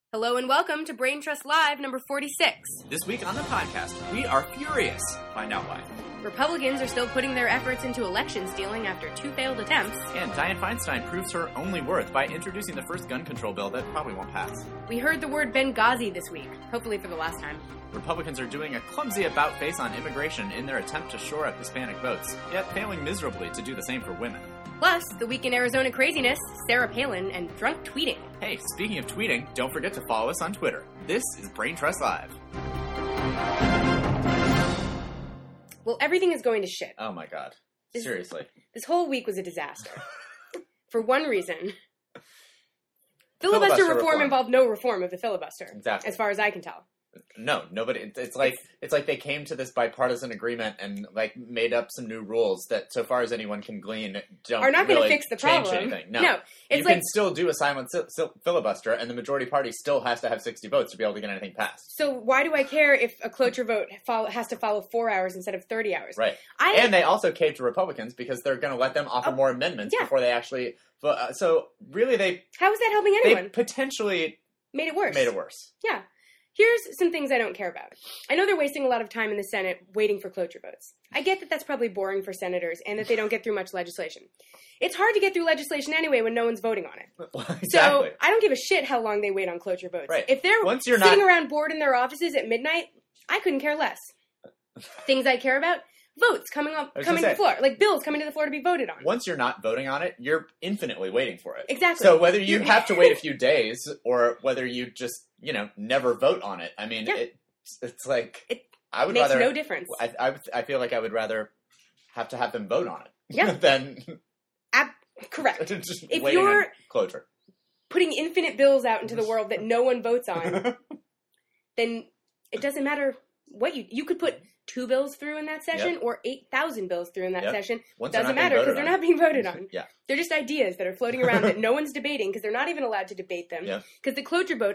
Hello and welcome to Brain Trust Live number 46. This week on the podcast, we are furious. Find out why. Republicans are still putting their efforts into election stealing after 2 failed attempts. And Dianne Feinstein proves her only worth by introducing the first gun control bill that probably won't pass. We heard the word Benghazi this week, hopefully for the last time. Republicans are doing a clumsy about-face on immigration in their attempt to shore up Hispanic votes, yet failing miserably to do the same for women. Plus, the week in Arizona craziness, Sarah Palin, and drunk tweeting. Hey, speaking of tweeting, don't forget to follow us on Twitter. This is Brain Trust Live. Well, everything is going to shit. Oh my god. Seriously. This whole week was a disaster. For one reason. Filibuster reform involved no reform of the filibuster. Exactly. As far as I can tell. No, nobody. It's like they came to this bipartisan agreement and made up some new rules that, so far as anyone can glean, are not going to fix the change problem. Anything. No, it's you can still do a silent filibuster, and the majority party still has to have 60 votes to be able to get anything passed. So why do I care if a cloture vote has to follow 4 hours instead of 30 hours? Right. And they also caved to Republicans because they're going to let them offer more amendments before they actually. So really, how is that helping anyone? They potentially made it worse. Yeah. Here's some things I don't care about. I know they're wasting a lot of time in the Senate waiting for cloture votes. I get that that's probably boring for senators and that they don't get through much legislation. It's hard to get through legislation anyway when no one's voting on it. Exactly. So I don't give a shit how long they wait on cloture votes. Right. If they're sitting around bored in their offices at midnight, I couldn't care less. Things I care about? Votes coming to the floor. Like bills coming to the floor to be voted on. Once you're not voting on it, you're infinitely waiting for it. Exactly. So whether you have to wait a few days or whether you just, never vote on it, I mean, it's like... I would makes rather, no difference. I feel like I would rather have to have them vote on it than... Correct. Just if waiting you're on cloture. Putting infinite bills out into the world that no one votes on, then it doesn't matter what you could put 2 bills through in that session or 8,000 bills through in that session. Doesn't matter because they're not being voted on. They're just ideas that are floating around that no one's debating because they're not even allowed to debate them. Because the cloture vote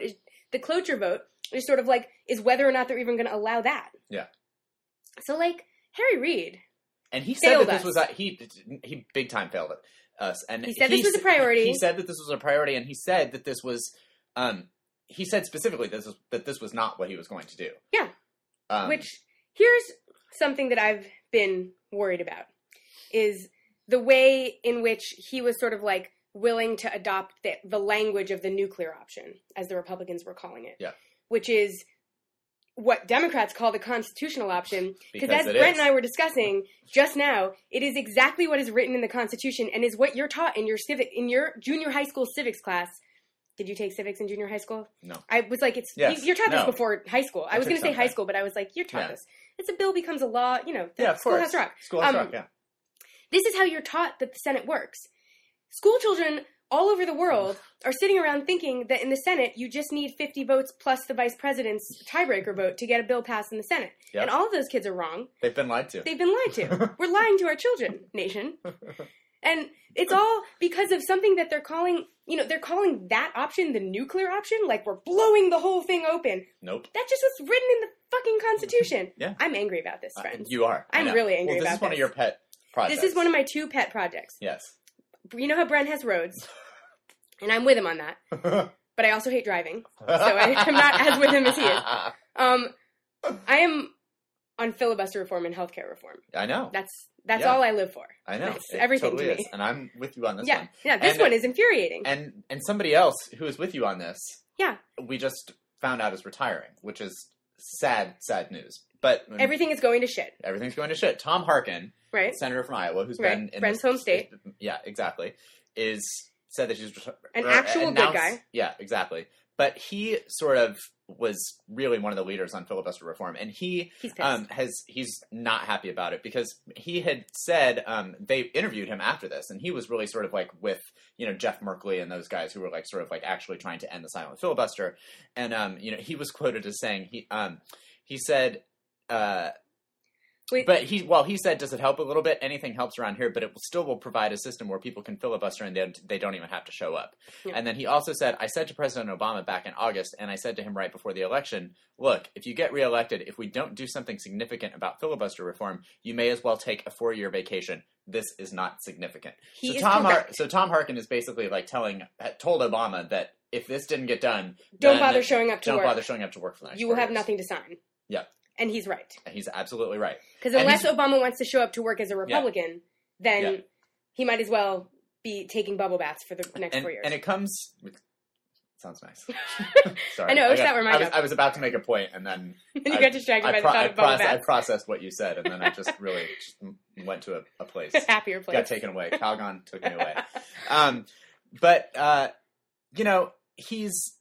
is sort of like is whether or not they're even going to allow that. Yeah. So Harry Reid. And he said that this was he big time failed us. And he said this was a priority. He said that this was a priority, and he said that this was. He said specifically that this was not what he was going to do. Yeah. Which here's something that I've been worried about is the way in which he was sort of willing to adopt the language of the nuclear option, as the Republicans were calling it. Yeah. Which is what Democrats call the constitutional option. Because as Brent and I were discussing just now, it is exactly what is written in the Constitution and is what you're taught in your junior high school civics class. Did you take civics in junior high school? No. I was like, you're taught this before high school. I was going to say high school, but I was like, you're taught this. It's a bill becomes a law, school has to rock. School has to rock, yeah. This is how you're taught that the Senate works. School children all over the world are sitting around thinking that in the Senate, you just need 50 votes plus the vice president's tiebreaker vote to get a bill passed in the Senate. Yep. And all of those kids are wrong. They've been lied to. We're lying to our children, nation. And it's all because of something that they're calling that option the nuclear option. Like we're blowing the whole thing open. Nope. That's just what's written in the fucking Constitution. Yeah. I'm angry about this, friends. You are. I'm really angry about this. This is one of your pet projects. This is one of my 2 pet projects. Yes. You know how Brent has roads, and I'm with him on that. But I also hate driving, so I'm not as with him as he is. I am on filibuster reform and healthcare reform. I know. That's all I live for. I know. It's everything totally to me. Is. And I'm with you on this one. Yeah, this one is infuriating. And somebody else who is with you on this, we just found out is retiring, which is sad news. But everything is going to shit. Everything's going to shit. Tom Harkin, right, senator from Iowa, who's been in Brent's home state. Yeah, exactly. Said that she's an actual good guy. Yeah, exactly. But he sort of was really one of the leaders on filibuster reform, and he's not happy about it because he had said they interviewed him after this, and he was really sort of with Jeff Merkley and those guys who were actually trying to end the silent filibuster, and he was quoted as saying he said. But he said, does it help a little bit? Anything helps around here, but it still will provide a system where people can filibuster and they don't even have to show up. Yeah. And then he also said, I said to President Obama back in August, and I said to him right before the election, look, if you get reelected, if we don't do something significant about filibuster reform, you may as well take a 4-year vacation. This is not significant. So Tom Harkin is basically told Obama that if this didn't get done, don't bother showing up to work. Don't bother showing up to work for the next 4 years. You will have nothing to sign. Yeah. And he's right. He's absolutely right. Because unless Obama wants to show up to work as a Republican, then he might as well be taking bubble baths for the next 4 years. And it comes... Sounds nice. Sorry. I know, I wish that were my job. I was about to make a point, and then... and you got distracted by the thought of bubble baths. I processed what you said, and then I just really went to a place. A happier place. Got taken away. Calgon took me away. But, you know, he's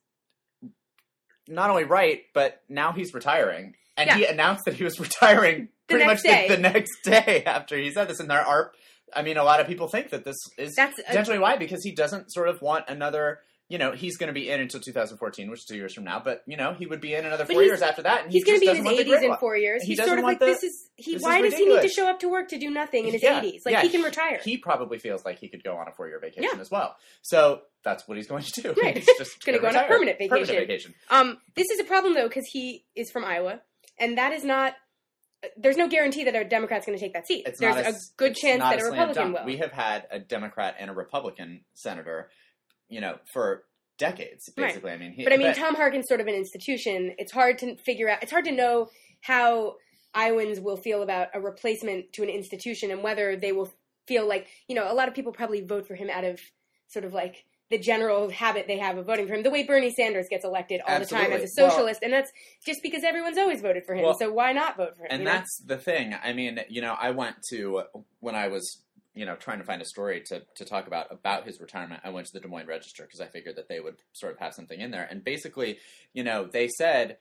not only right, but now he's retiring. And he announced that he was retiring pretty much the next day after he said this. And there are... I mean, a lot of people think that this is potentially why, because he doesn't sort of want another... You know, he's going to be in until 2014, which is 2 years from now. But, you know, he would be in another 4 years after that. And he's going to be in his 80s in 4 years. He's sort of like, why does he need to show up to work to do nothing in his 80s? Like, he can retire. He probably feels like he could go on a 4-year vacation as well. So that's what he's going to do. Right. He's just going to go on a permanent vacation. This is a problem, though, because he is from Iowa. And that is not... There's no guarantee that a Democrat's going to take that seat. There's a good chance that a Republican will. We have had a Democrat and a Republican senator, you know, for decades, basically. Right. I mean, Tom Harkin's sort of an institution. It's hard to figure out. It's hard to know how Iowans will feel about a replacement to an institution and whether they will feel like, you know, a lot of people probably vote for him out of sort of like the general habit they have of voting for him, the way Bernie Sanders gets elected all the time as a socialist, and that's just because everyone's always voted for him, so why not vote for him? And that's the thing. I mean, you know, I went to, when I was, you know, trying to find a story to talk about his retirement, I went to the Des Moines Register because I figured that they would sort of have something in there. And basically, you know, they said,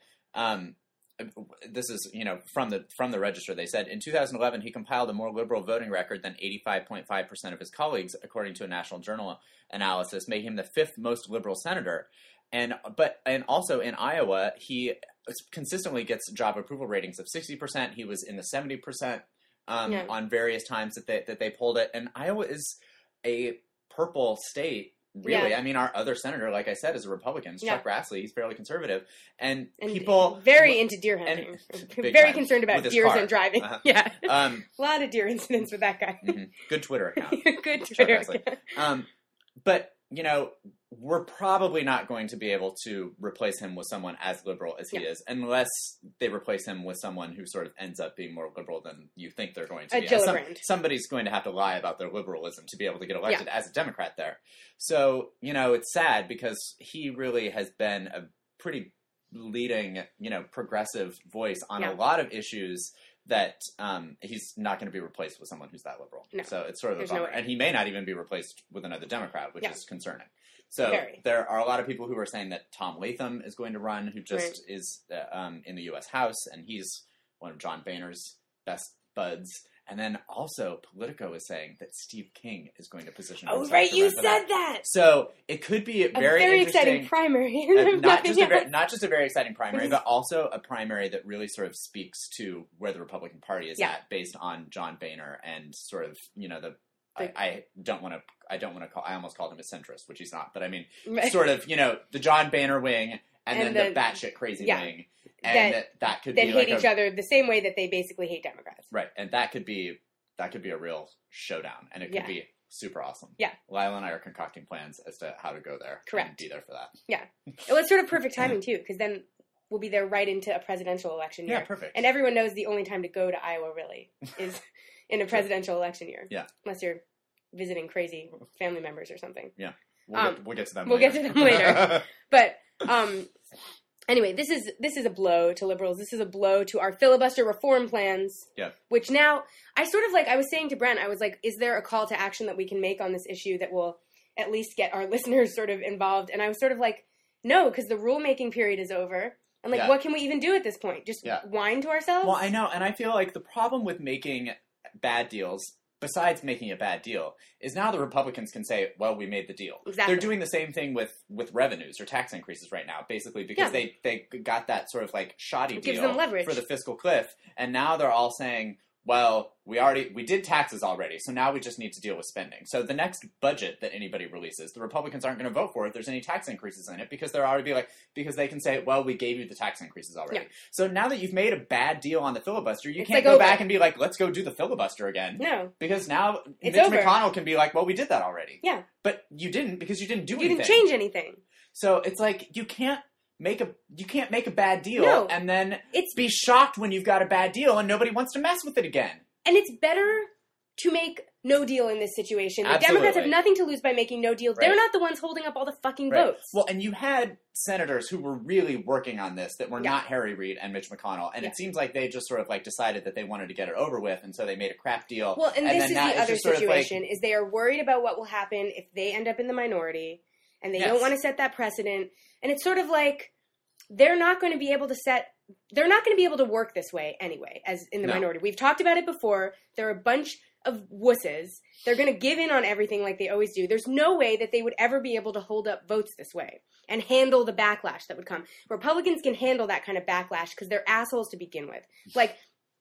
this is, you know, from the Register, they said, in 2011, he compiled a more liberal voting record than 85.5% of his colleagues, according to a National Journal analysis, making him the 5th most liberal senator. And also in Iowa, he consistently gets job approval ratings of 60%. He was in the 70%. On various times that they pulled it. And Iowa is a purple state, really. Yeah. I mean, our other senator, like I said, is a Republican. It's Chuck Grassley. He's fairly conservative. And people... Very into deer hunting. Very concerned about deers and driving. Uh-huh. Yeah. A lot of deer incidents with that guy. Mm-hmm. Good Twitter account. Good Twitter account. But, you know, we're probably not going to be able to replace him with someone as liberal as he is, unless they replace him with someone who sort of ends up being more liberal than you think they're going to be. Somebody's going to have to lie about their liberalism to be able to get elected as a Democrat there. So, you know, it's sad because he really has been a pretty leading, you know, progressive voice on a lot of issues that he's not going to be replaced with someone who's that liberal. No. So it's sort of a bummer. And he may not even be replaced with another Democrat, which is concerning. So there are a lot of people who are saying that Tom Latham is going to run, who just is in the U.S. House, and he's one of John Boehner's best buds. And then also Politico is saying that Steve King is going to position himself. Oh, right, you said that. So it could be a very exciting primary. Not just a very exciting primary, but also a primary that really sort of speaks to where the Republican Party is at, based on John Boehner and sort of, you know, I almost called him a centrist, which he's not, but I mean, sort of, you know, the John Boehner wing and then the batshit crazy wing. And that could be hate each other the same way that they basically hate Democrats. Right. And that could be a real showdown, and it could be super awesome. Yeah. Lila and I are concocting plans as to how to go there. Correct. And be there for that. Yeah. Well, it's sort of perfect timing too, because then we'll be there right into a presidential election year. Yeah, perfect. And everyone knows the only time to go to Iowa really is in a presidential election year. Yeah. Unless you're visiting crazy family members or something. Yeah. We'll get to them later. We'll get to them later. But anyway, this is a blow to liberals. This is a blow to our filibuster reform plans. Yeah. Which now, I was saying to Brent, I was like, is there a call to action that we can make on this issue that will at least get our listeners sort of involved? And I was sort of like, no, because the rulemaking period is over. And like, what can we even do at this point? Just whine to ourselves? Well, I know. And I feel like the problem with making bad deals, besides making a bad deal, is now the Republicans can say, well, we made the deal. Exactly. They're doing the same thing with revenues or tax increases right now, basically, because they got that sort of like shoddy deal for the fiscal cliff. And now they're all saying, well, we did taxes already, so now we just need to deal with spending. So the next budget that anybody releases, the Republicans aren't going to vote for if there's any tax increases in it, because they're already because they can say, well, we gave you the tax increases already. Yeah. So now that you've made a bad deal on the filibuster, you can't go back and be like, let's go do the filibuster again. No. Because now Mitch McConnell can be like, well, we did that already. Yeah. But you didn't, because you didn't do anything. You didn't change anything. So it's like you can't make a bad deal and then be shocked when you've got a bad deal and nobody wants to mess with it again. And it's better to make no deal in this situation. The Democrats have nothing to lose by making no deal. Right. They're not the ones holding up all the fucking votes. Well, and you had senators who were really working on this that were not Harry Reid and Mitch McConnell. And it seems like they just sort of like decided that they wanted to get it over with. And so they made a crap deal. Well, and this is the other situation is they are worried about what will happen if they end up in the minority. And they don't want to set that precedent. And it's sort of like they're not going to be able to work this way anyway, as in the minority. We've talked about it before. There are a bunch of wusses. They're going to give in on everything like they always do. There's no way that they would ever be able to hold up votes this way and handle the backlash that would come. Republicans can handle that kind of backlash because they're assholes to begin with. Like,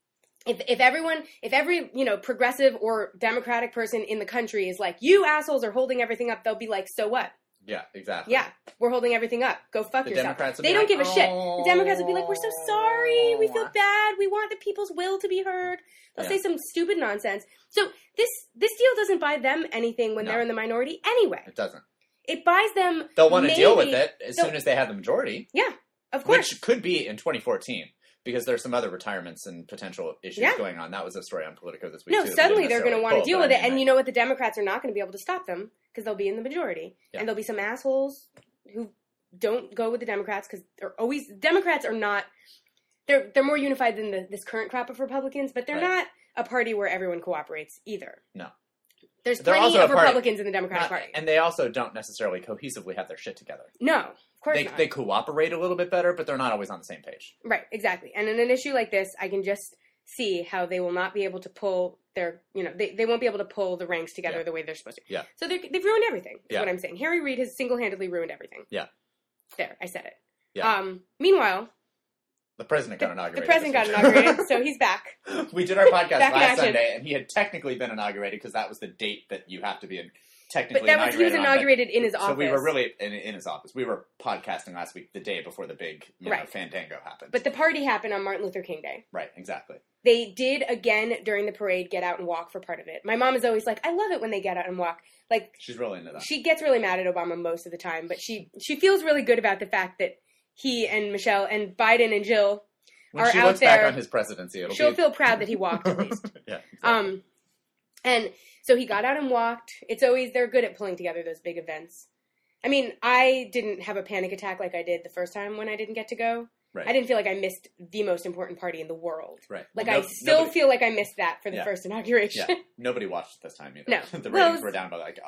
if every, progressive or Democratic person in the country is like, you assholes are holding everything up, they'll be like, so what? Yeah, exactly. Yeah, we're holding everything up. Go fuck yourself. They don't give a shit. The Democrats would be like, we're so sorry. We feel bad. We want the people's will to be heard. They'll say some stupid nonsense. So this deal doesn't buy them anything when they're in the minority anyway. It doesn't. It buys them... They'll want to deal with it as soon as they have the majority. Yeah, of course. Which could be in 2014. Because there's some other retirements and potential issues going on. That was a story on Politico this week, too. No, suddenly they're going to want to deal with it. And you know what? The Democrats are not going to be able to stop them because they'll be in the majority. Yeah. And there'll be some assholes who don't go with the Democrats because they're always... Democrats are not... They're more unified than this current crop of Republicans, but they're not a party where everyone cooperates either. No. There's plenty of Republicans in the Democratic Party. And they also don't necessarily cohesively have their shit together. No. Of course not. They cooperate a little bit better, but they're not always on the same page. Right, exactly. And in an issue like this, I can just see how they will not be able to pull their, they won't be able to pull the ranks together the way they're supposed to. Yeah. So they've ruined everything, is what I'm saying. Harry Reid has single-handedly ruined everything. Yeah. There, I said it. Yeah. Meanwhile... The president got inaugurated. The president got inaugurated, so he's back. We did our podcast last Sunday, and he had technically been inaugurated because that was the date that you have to be technically inaugurated. He was inaugurated in his office. So we were really in his office. We were podcasting last week, the day before the big fandango happened. But the party happened on Martin Luther King Day. Right, exactly. They did, again, during the parade, get out and walk for part of it. My mom is always like, I love it when they get out and walk. Like, she's really into that. She gets really mad at Obama most of the time, but she feels really good about the fact that he and Michelle and Biden and Jill... When she looks back on his presidency, she'll feel proud that he walked at least. Yeah. Exactly. And so he got out and walked. They're good at pulling together those big events. I mean, I didn't have a panic attack like I did the first time when I didn't get to go. Right. I didn't feel like I missed the most important party in the world. Right. Like, I still feel like I missed that for the first inauguration. Yeah. Nobody watched it this time either. No. The ratings were down by like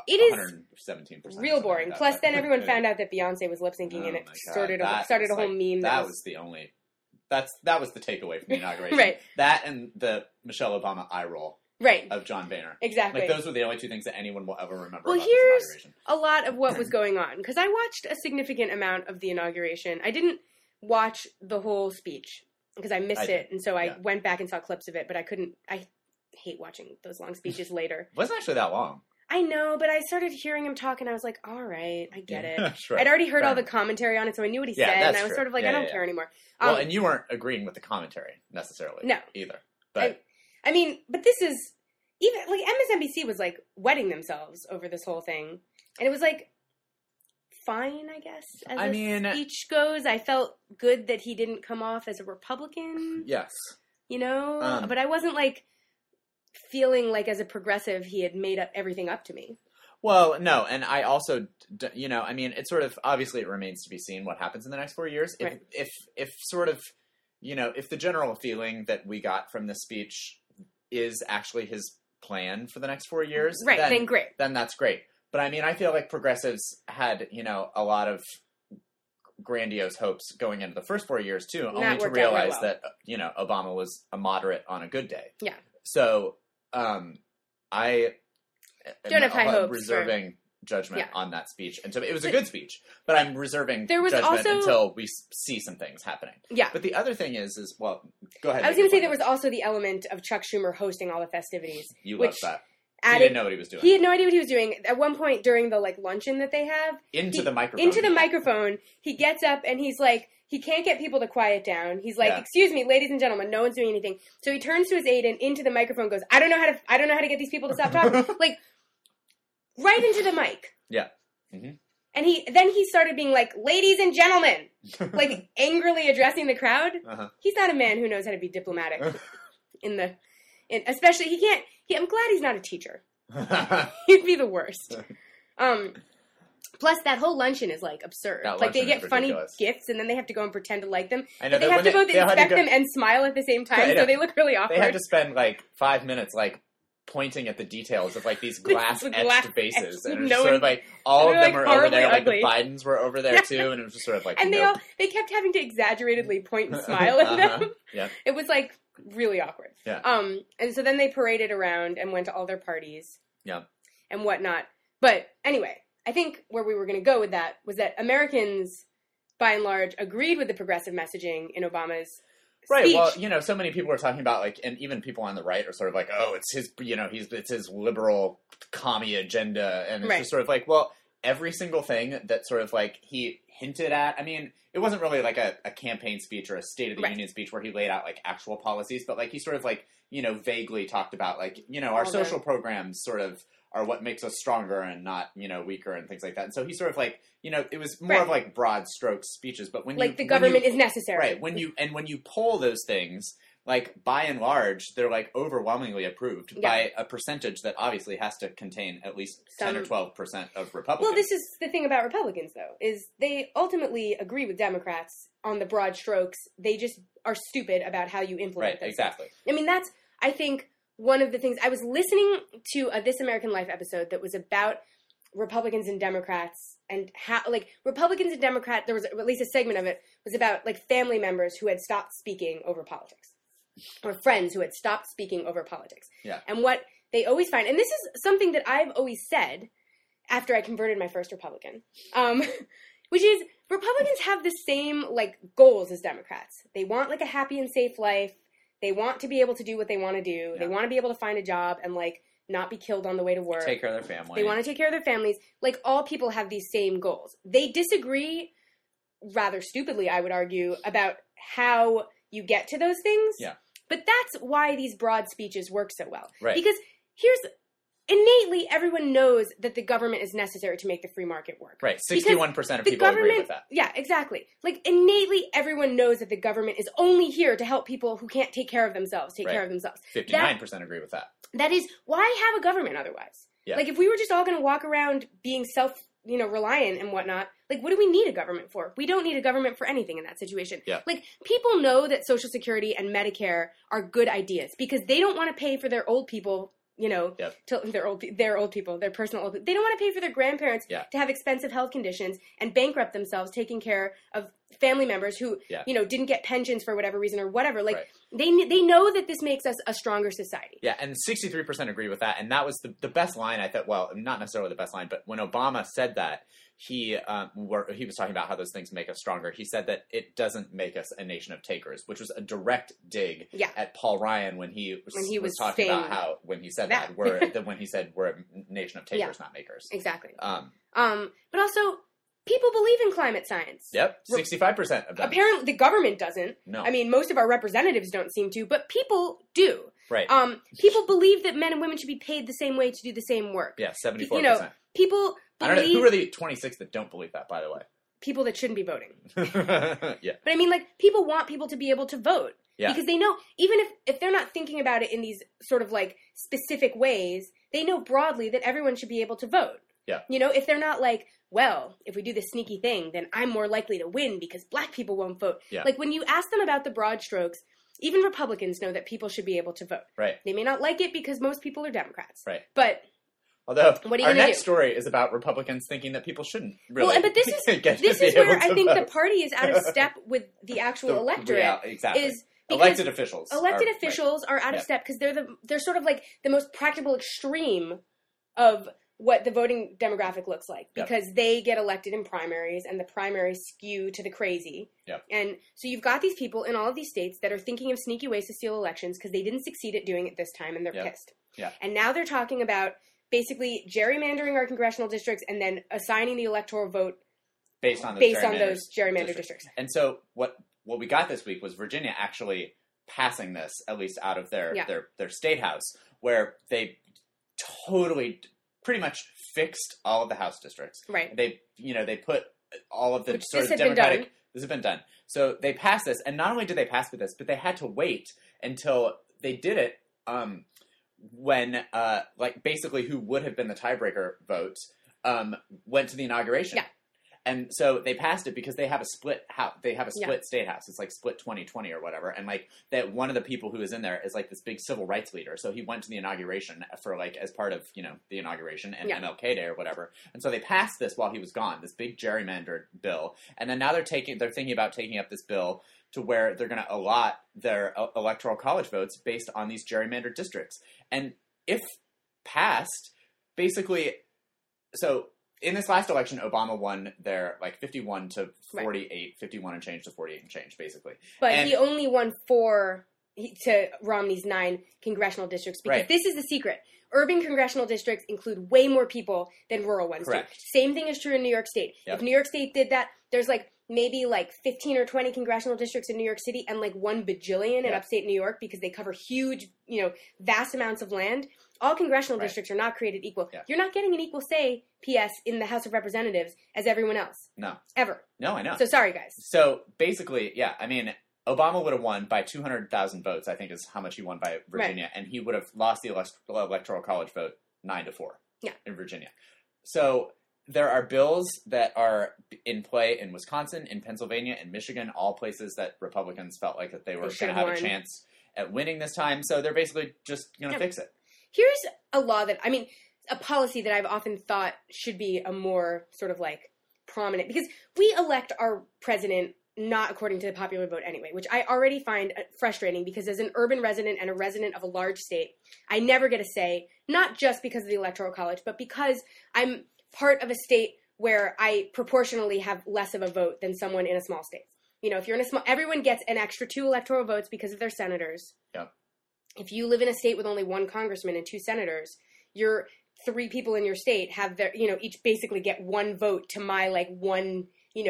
117%. Real boring. Like plus, then everyone found out that Beyonce was lip syncing and it started a whole meme. That was the only... That was the takeaway from the inauguration. Right. That and the Michelle Obama eye roll. Right. Of John Boehner. Exactly. Like, those were the only two things that anyone will ever remember about this inauguration. A lot of what was going on. Because I watched a significant amount of the inauguration. I didn't watch the whole speech because I missed it. And so I went back and saw clips of it. But I hate watching ththose long speeches later. It wasn't actually that long. I know, but I started hearing him talk, and I was like, all right, I get it. Sure. I'd already heard all the commentary on it, so I knew what he said, and I was sort of like, I don't care anymore. Well, and you weren't agreeing with the commentary, necessarily. No. Either. But I mean, but this is, even, like, MSNBC was, like, wetting themselves over this whole thing, and it was, like, fine, I guess, as the speech goes. I felt good that he didn't come off as a Republican. Yes. But I wasn't, like... feeling like as a progressive he had made everything up to me. Well, no, and I also, it's sort of, obviously it remains to be seen what happens in the next 4 years. If sort of, if the general feeling that we got from this speech is actually his plan for the next 4 years, then great. Then that's great. But I feel like progressives had, a lot of grandiose hopes going into the first 4 years too, only to realize that, Obama was a moderate on a good day. Yeah. So, I am reserving judgment on that speech. And so it was a good speech, but I'm reserving judgment until we see some things happening. Yeah. But the other thing is, well, go ahead. I was going to say there was also the element of Chuck Schumer hosting all the festivities. You loved that. He didn't know what he was doing. He had no idea what he was doing. At one point during the luncheon that they have, the microphone, he gets up and he's like, he can't get people to quiet down. He's like, "Excuse me, ladies and gentlemen, no one's doing anything." So he turns to his aide and into the microphone goes, "I don't know how to get these people to stop talking." Like right into the mic. Yeah. Mm-hmm. And he started being like, ladies and gentlemen, like angrily addressing the crowd. Uh-huh. He's not a man who knows how to be diplomatic. Especially, I'm glad he's not a teacher. He'd be the worst. Plus, that whole luncheon is, like, absurd. Like, they get funny gifts, and then they have to go and pretend to like them. I know, they have to both inspect them and smile at the same time, so they look really awkward. They had to spend, like, 5 minutes, like, pointing at the details of, like, these glass-etched vases. And it was just sort of, like, all of them are over there. Ugly. Like, the Bidens were over there, too, and it was just sort of, like, and they kept having to exaggeratedly point and smile at them. Yeah. It was, like, really awkward. Yeah. And so then they paraded around and went to all their parties. Yeah. And whatnot. But, anyway... I think where we were going to go with that was that Americans, by and large, agreed with the progressive messaging in Obama's right. speech. Well, so many people were talking about, like, and even people on the right are sort of like, oh, it's his, it's his liberal commie agenda, and it's just sort of like, well, every single thing that sort of like he hinted at. I mean, it wasn't really like a campaign speech or a State of the Union speech where he laid out like actual policies, but like he sort of like vaguely talked about like our social programs sort of are what makes us stronger and not, weaker and things like that. And so he sort of like, it was more of like broad strokes speeches, but when the government is necessary. Right. When you poll those things, like by and large, they're like overwhelmingly approved by a percentage that obviously has to contain at least 10 or 12% of Republicans. Well, this is the thing about Republicans though, is they ultimately agree with Democrats on the broad strokes. They just are stupid about how you implement them. Right, exactly. I mean, that's, I think, one of the things. I was listening to a This American Life episode that was about Republicans and Democrats and how, like, Republicans and Democrats, there was at least a segment of it, was about, like, family members who had stopped speaking over politics. Or friends who had stopped speaking over politics. Yeah. And what they always find, and this is something that I've always said after I converted my first Republican, which is Republicans have the same, like, goals as Democrats. They want, like, a happy and safe life. They want to be able to do what they want to do. Yeah. They want to be able to find a job and, like, not be killed on the way to work. Take care of their family. They want to take care of their families. Like, all people have these same goals. They disagree, rather stupidly, I would argue, about how you get to those things. Yeah. But that's why these broad speeches work so well. Right. Because innately, everyone knows that the government is necessary to make the free market work. Right. 61% of people agree with that. Yeah, exactly. Like, innately, everyone knows that the government is only here to help people who can't take care of themselves take care of themselves. 59% agree with that. That is, why have a government otherwise? Yeah. Like, if we were just all going to walk around being reliant and whatnot, like, what do we need a government for? We don't need a government for anything in that situation. Yeah. Like, people know that Social Security and Medicare are good ideas because they don't want to pay for their old people, till their old people, their personal old people. They don't want to pay for their grandparents to have expensive health conditions and bankrupt themselves taking care of family members who, didn't get pensions for whatever reason or whatever. Like, they know that this makes us a stronger society. Yeah, and 63% agree with that. And that was the best line, I thought. Well, not necessarily the best line, but when Obama said that, he was talking about how those things make us stronger. He said that it doesn't make us a nation of takers, which was a direct dig at Paul Ryan when he was talking about how when he said that when he said we're a nation of takers, not makers. Exactly. But also, people believe in climate science. Yep, 65% of them. Apparently, the government doesn't. No. I mean, most of our representatives don't seem to, but people do. Right. People believe that men and women should be paid the same way to do the same work. Yeah, 74%. People believe... I don't know, who are the 26 that don't believe that, by the way? People that shouldn't be voting. Yeah. But I mean, like, people want people to be able to vote. Yeah. Because they know, even if they're not thinking about it in these sort of, like, specific ways, they know broadly that everyone should be able to vote. Yeah. If they're not like, well, if we do this sneaky thing, then I'm more likely to win because black people won't vote. Yeah. Like, when you ask them about the broad strokes, even Republicans know that people should be able to vote. Right. They may not like it because most people are Democrats. Right. But... Although, what are you our next story is about Republicans thinking that people shouldn't really but this is where I think the party is out of step with the actual electorate. Yeah, exactly. Elected officials are out of step because they're sort of like the most practical extreme of what the voting demographic looks like because they get elected in primaries and the primaries skew to the crazy. Yep. And so you've got these people in all of these states that are thinking of sneaky ways to steal elections because they didn't succeed at doing it this time and they're pissed. Yeah. And now they're talking about basically gerrymandering our congressional districts and then assigning the electoral vote based on those gerrymandered districts. And so what we got this week was Virginia actually passing this, at least out of their state house, where they totally pretty much fixed all of the House districts. Right. They put all of the sort of Democratic. This has been done. So they passed this, and not only did they pass with this, but they had to wait until they did it. When basically who would have been the tiebreaker vote went to the inauguration. Yeah. And so they passed it because they have a split house. They have a split state house. It's like split 20-20 or whatever. And like that, one of the people who is in there is like this big civil rights leader. So he went to the inauguration for like as part of the inauguration and MLK Day or whatever. And so they passed this while he was gone. This big gerrymandered bill. And then now they're thinking about taking up this bill to where they're going to allot their electoral college votes based on these gerrymandered districts. And if passed, basically, so. In this last election, Obama won their 51 to 48, 51 and change to 48 and change, basically. But he only won 4 to Romney's 9 congressional districts because this is the secret. Urban congressional districts include way more people than rural ones do. Same thing is true in New York State. Yep. If New York State did that, there's maybe 15 or 20 congressional districts in New York City and 1 bajillion in upstate New York because they cover huge, vast amounts of land. All congressional districts are not created equal. Yeah. You're not getting an equal say, P.S., in the House of Representatives as everyone else. No. Ever. No, I know. So sorry, guys. So basically, Obama would have won by 200,000 votes, I think is how much he won by Virginia, and he would have lost the electoral college vote 9-4 in Virginia. So there are bills that are in play in Wisconsin, in Pennsylvania, in Michigan, all places that Republicans felt like that they were going to have a chance at winning this time. So they're basically just going to fix it. Here's a law a policy that I've often thought should be a more sort of prominent, because we elect our president not according to the popular vote anyway, which I already find frustrating because as an urban resident and a resident of a large state, I never get a say, not just because of the Electoral College, but because I'm part of a state where I proportionally have less of a vote than someone in a small state. If you're in everyone gets an extra 2 electoral votes because of their senators. Yep. If you live in a state with only 1 congressman and 2 senators, your 3 people in your state have their, each basically get 1 vote to my 1,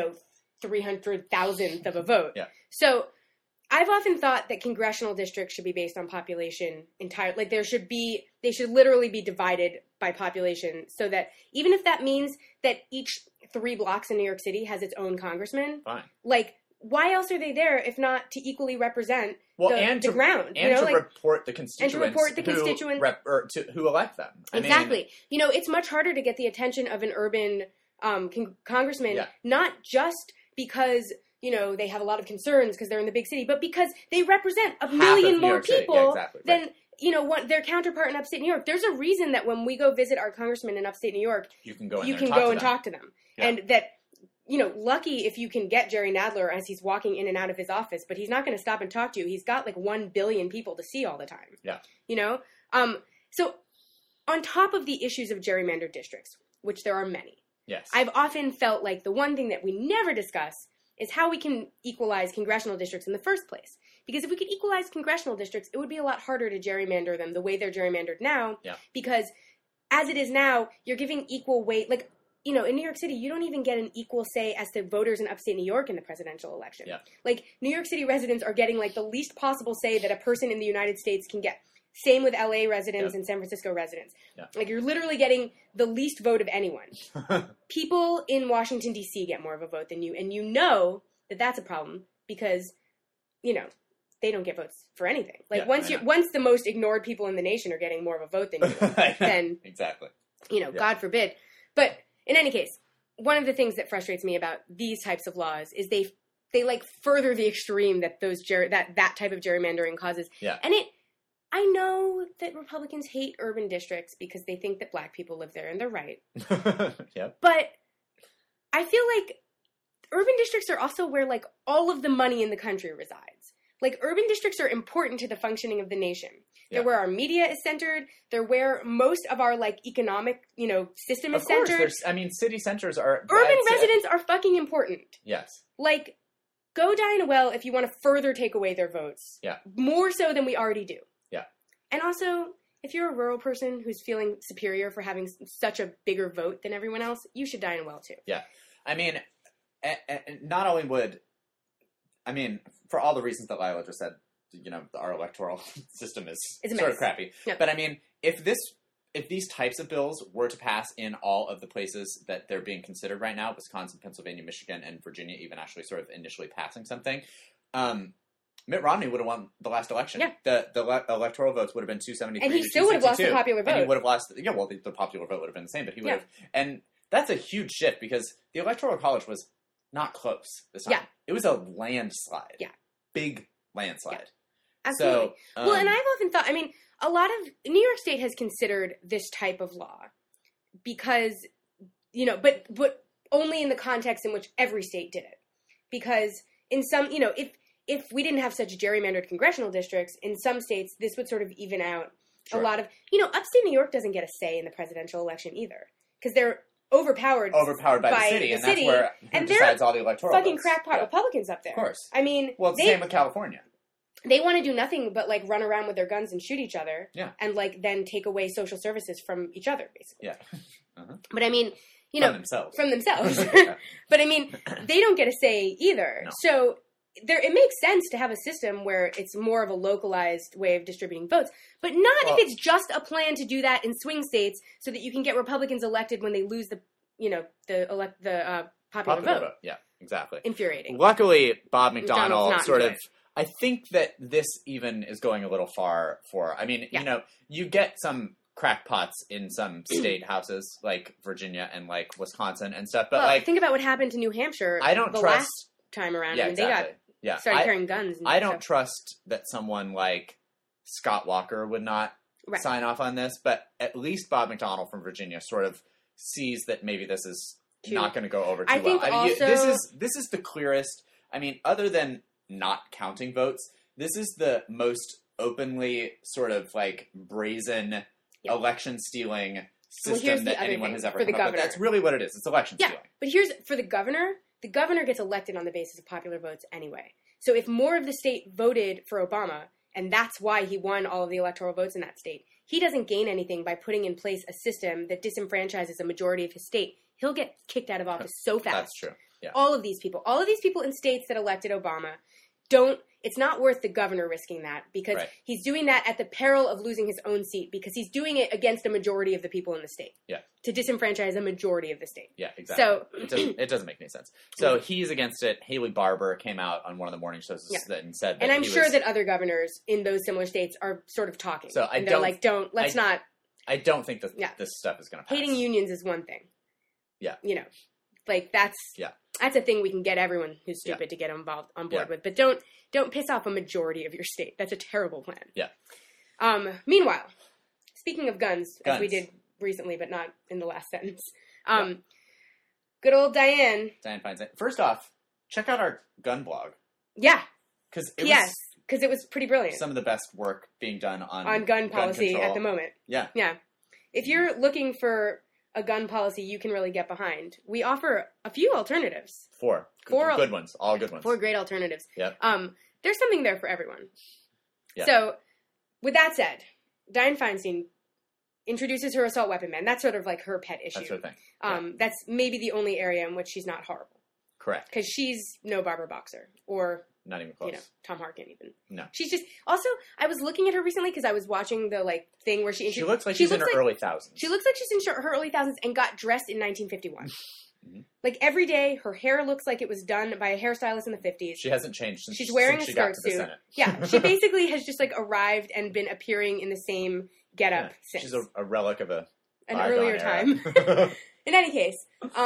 300,000th of a vote. Yeah. So I've often thought that congressional districts should be based on population entirely. They should literally be divided by population so that even if that means that each 3 blocks in New York City has its own congressman, fine. Why else are they there if not to equally represent the ground? And to report the constituents. Who elect them. Exactly. It's much harder to get the attention of an urban congressman, not just because, they have a lot of concerns because they're in the big city, but because they represent a million more people than, their counterpart in upstate New York. There's a reason that when we go visit our congressman in upstate New York, you can go and talk to them. Yeah. And that, lucky if you can get Jerry Nadler as he's walking in and out of his office, but he's not going to stop and talk to you. He's got 1 billion people to see all the time. Yeah. So on top of the issues of gerrymandered districts, which there are many, yes, I've often felt like the one thing that we never discuss is how we can equalize congressional districts in the first place. Because if we could equalize congressional districts, it would be a lot harder to gerrymander them the way they're gerrymandered now. Yeah. Because as it is now, you're giving equal weight. In New York City, you don't even get an equal say as to voters in upstate New York in the presidential election. Yeah. New York City residents are getting the least possible say that a person in the United States can get. Same with LA residents and San Francisco residents. Yeah. You're literally getting the least vote of anyone. People in Washington, D.C. get more of a vote than you, and that that's a problem because, they don't get votes for anything. Once the most ignored people in the nation are getting more of a vote than you, then exactly. God forbid. But in any case, one of the things that frustrates me about these types of laws is they further the extreme that that type of gerrymandering causes. Yeah. And I know that Republicans hate urban districts because they think that Black people live there, and they're right. Yep. But I feel like urban districts are also where all of the money in the country resides. Urban districts are important to the functioning of the nation. They're where our media is centered. They're where most of our economic, system is centered. City centers are... Urban residents are fucking important. Yes. Go die in a well if you want to further take away their votes. Yeah. More so than we already do. Yeah. And also, if you're a rural person who's feeling superior for having such a bigger vote than everyone else, you should die in a well too. Yeah. Not only would... for all the reasons that Lila just said, our electoral system is sort of crappy. Yep. But if this if these types of bills were to pass in all of the places that they're being considered right now, Wisconsin, Pennsylvania, Michigan, and Virginia, even actually sort of initially passing something, Mitt Romney would have won the last election. Yeah. The electoral votes would have been 273 and he still would have lost the popular vote. And he would have lost. Yeah, well, the popular vote would have been the same, but he would have. And that's a huge shift because the Electoral College was not close this time. Yeah. It was a landslide. Yeah. Big landslide. Yeah. Absolutely. So, well, and I've often thought, I mean, a lot of New York State has considered this type of law because, you know, but only in the context in which every state did it. Because in some, you know, if we didn't have such gerrymandered congressional districts, in some states, this would sort of even out a lot of, you know, upstate New York doesn't get a say in the presidential election either. Because they're overpowered by the city, and that's where who decides all the electoral fucking votes. crackpot Republicans up there. Of course. I mean, well, it's the same with California. They want to do nothing but, like, run around with their guns and shoot each other. Yeah. And, like, then take away social services from each other, basically. Yeah. Uh-huh. But, I mean, you know. From themselves. But, I mean, they don't get a say either. No. So, it makes sense to have a system where it's more of a localized way of distributing votes. But not if it's just a plan to do that in swing states so that you can get Republicans elected when they lose the, you know, the popular vote. Yeah, exactly. Infuriating. Luckily, Bob McDonnell sort of... it. I think that this even is going a little far for... I mean, you know, you get some crackpots in some state houses, like Virginia and, like, Wisconsin and stuff, but, well, like... think about what happened to New Hampshire last time around. Yeah, when exactly. they started carrying guns. And I don't trust that someone like Scott Walker would not sign off on this, but at least Bob McDonnell from Virginia sort of sees that maybe this is not going to go over too well. I mean, this is the clearest... I mean, other than not counting votes, this is the most openly sort of like brazen election stealing system that anyone has ever come up with. That's really what it is. It's election stealing. But here's for the governor gets elected on the basis of popular votes anyway. So if more of the state voted for Obama, and that's why he won all of the electoral votes in that state, he doesn't gain anything by putting in place a system that disenfranchises a majority of his state. He'll get kicked out of office so fast. That's true. Yeah. All of these people in states that elected Obama it's not worth the governor risking that because he's doing that at the peril of losing his own seat because he's doing it against a majority of the people in the state. Yeah. To disenfranchise a majority of the state. Yeah, exactly. So it doesn't make any sense. So he's against it. Haley Barbour came out on one of the morning shows and said that and I'm sure that other governors in those similar states are sort of talking. So I don't think that this stuff is going to pass. Hating unions is one thing. Yeah. You know, like that's a thing we can get everyone who's stupid to get involved on board with. But don't piss off a majority of your state. That's a terrible plan. Yeah. Meanwhile, speaking of guns, as we did recently, but not in the last sentence. Good old Dianne Feinstein. First off, check out our gun blog. Yeah. Because it was pretty brilliant. Some of the best work being done on gun policy at the moment. Yeah. Yeah. If you're looking for a gun policy you can really get behind, we offer a few alternatives. Four good ones. All good ones. 4 great alternatives. Yep. There's something there for everyone. Yep. So, with that said, Dianne Feinstein introduces her assault weapon ban. That's sort of like her pet issue. That's her thing. That's maybe the only area in which she's not horrible. Correct. Because she's no Barbara Boxer or not even close. You know, Tom Harkin even. No. She's just also I was looking at her recently because I was watching the thing where she looks like she's in her early thousands. She looks like she's in her early thousands and got dressed in 1951. Mm-hmm. Like every day, her hair looks like it was done by a hairstylist in the 50s. She hasn't changed since she's wearing since a she got skirt to the suit. Senate. Yeah, she basically has just arrived and been appearing in the same getup since. She's a relic of an earlier time. In any case,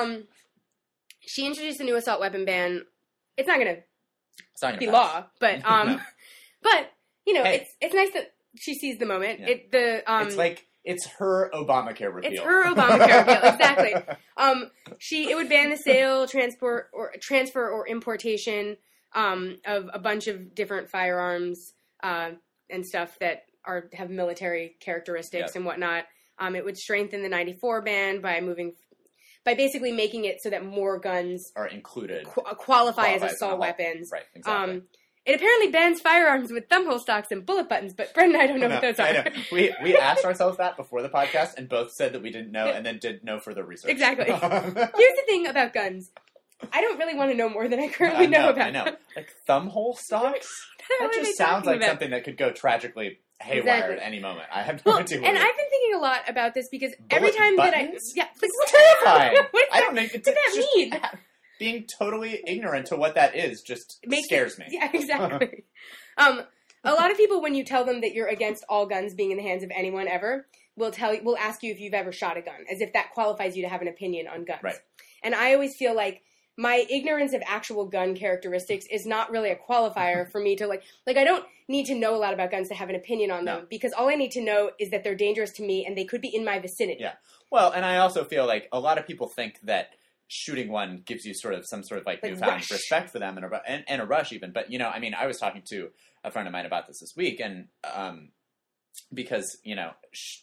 she introduced a new assault weapon ban. It's not going to be law, but no. But you know, it's nice that she sees the moment. Yeah. It's her Obamacare repeal. It's her Obamacare repeal, exactly. It would ban the sale, transfer, or importation of a bunch of different firearms and stuff that have military characteristics and whatnot. It would strengthen the 94 ban by basically making it so that more guns are included, qualify as assault weapons. Right, exactly. It apparently bans firearms with thumbhole stocks and bullet buttons, but Brent and I don't know what those are. I know. We asked ourselves that before the podcast, and both said that we didn't know, and then did no further research. Exactly. Here's the thing about guns. I don't really want to know more than I currently know about. I know. Like thumbhole stocks? That just sounds like something that could go tragically haywire at any moment. I have no idea. And I've been thinking a lot about this because every time buttons? that it's terrifying. I don't know. What does that mean? Being totally ignorant to what that is just scares me. Yeah, exactly. A lot of people, when you tell them that you're against all guns being in the hands of anyone ever, will ask you if you've ever shot a gun, as if that qualifies you to have an opinion on guns. Right. And I always feel like my ignorance of actual gun characteristics is not really a qualifier for me to like I don't need to know a lot about guns to have an opinion on them, because all I need to know is that they're dangerous to me and they could be in my vicinity. Yeah. Well, and I also feel like a lot of people think that shooting one gives you some sort of like newfound respect for them and a rush even. But, you know, I mean, I was talking to a friend of mine about this week, and because, you know,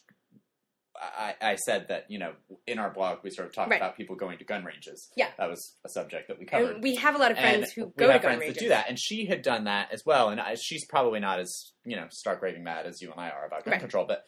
I said that, you know, in our blog we sort of talked about people going to gun ranges. Yeah. That was a subject that we covered. And we have a lot of friends who go to gun ranges. That do that, and she had done that as well, and she's probably not as, you know, stark raving mad as you and I are about gun control, but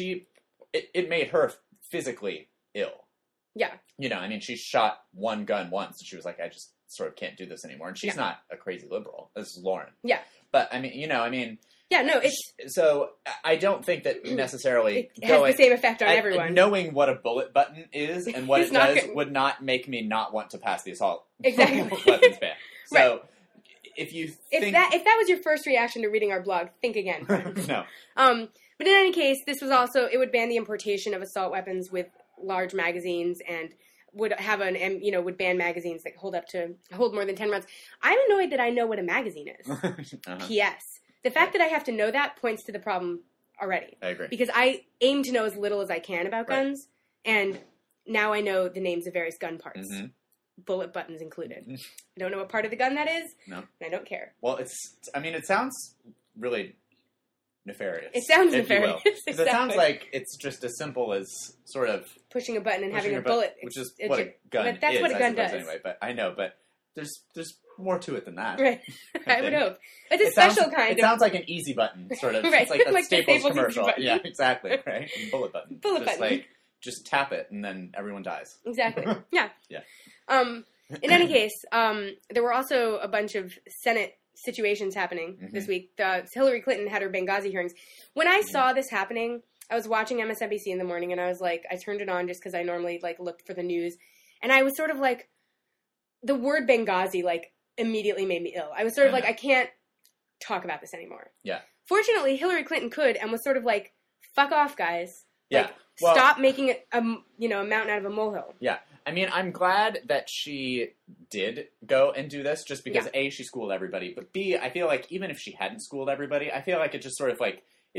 it made her physically ill. Yeah. You know, I mean, she shot one gun once, and she was like, I just sort of can't do this anymore. And she's not a crazy liberal. This is Lauren. Yeah. But, I mean, you know, yeah, no, it's... So, I don't think that necessarily... It has the same effect on everyone. Knowing what a bullet button is and what it does would not make me not want to pass the assault weapons ban. So, if you think... If that was your first reaction to reading our blog, think again. No. But in any case, this was also... It would ban the importation of assault weapons with large magazines, and would have would ban magazines that hold more than 10 rounds. I'm annoyed that I know what a magazine is. P.S. The fact that I have to know that points to the problem already. I agree. Because I aim to know as little as I can about guns, and now I know the names of various gun parts. Mm-hmm. Bullet buttons included. I don't know what part of the gun that is. No. And I don't care. Well, it sounds really nefarious. It sounds nefarious. Exactly. It sounds like it's just as simple as sort of pushing a button and having a bullet. Which is what a gun is. That's what a gun does. Anyway, but I know, but there's more to it than that. Right. I would hope. It's a special kind of... It sounds like an easy button, sort of. Right. It's like a like Staples commercial. Yeah, exactly. Right? Bullet button. Bullet button. Just tap it and then everyone dies. Exactly. Yeah. Yeah. In any case, there were also a bunch of Senate situations happening this week. Hillary Clinton had her Benghazi hearings. When I saw this happening, I was watching MSNBC in the morning, and I was like, I turned it on just because I normally looked for the news, and I was sort of like, the word Benghazi immediately made me ill. I was sort of like, I can't talk about this anymore. Yeah. Fortunately, Hillary Clinton could, and was sort of like, fuck off, guys. Yeah. Stop making it a mountain out of a molehill. Yeah. I mean, I'm glad that she did go and do this, just because A, she schooled everybody, but B, I feel like even if she hadn't schooled everybody, I feel like it just sort of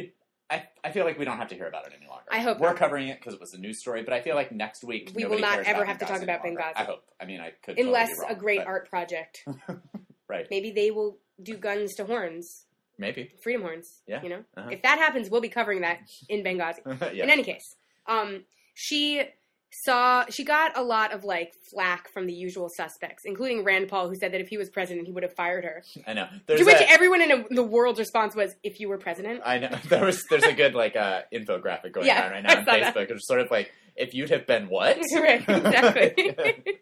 I feel like we don't have to hear about it any longer. I hope we're covering it because it was a news story, but I feel like next week we will not ever have to talk about Benghazi. I hope. I mean, I could unless totally be wrong, a great art project. Right. Maybe they will do guns to horns. Maybe freedom horns. Yeah. You know, if that happens, we'll be covering that in Benghazi. Yeah. In any case, she got a lot of flack from the usual suspects, including Rand Paul, who said that if he was president, he would have fired her. I know. To which everyone in the world's response was, "If you were president." I know. There's a good infographic going on right now on Facebook. It's sort of like, if you'd have been what? Right. Exactly.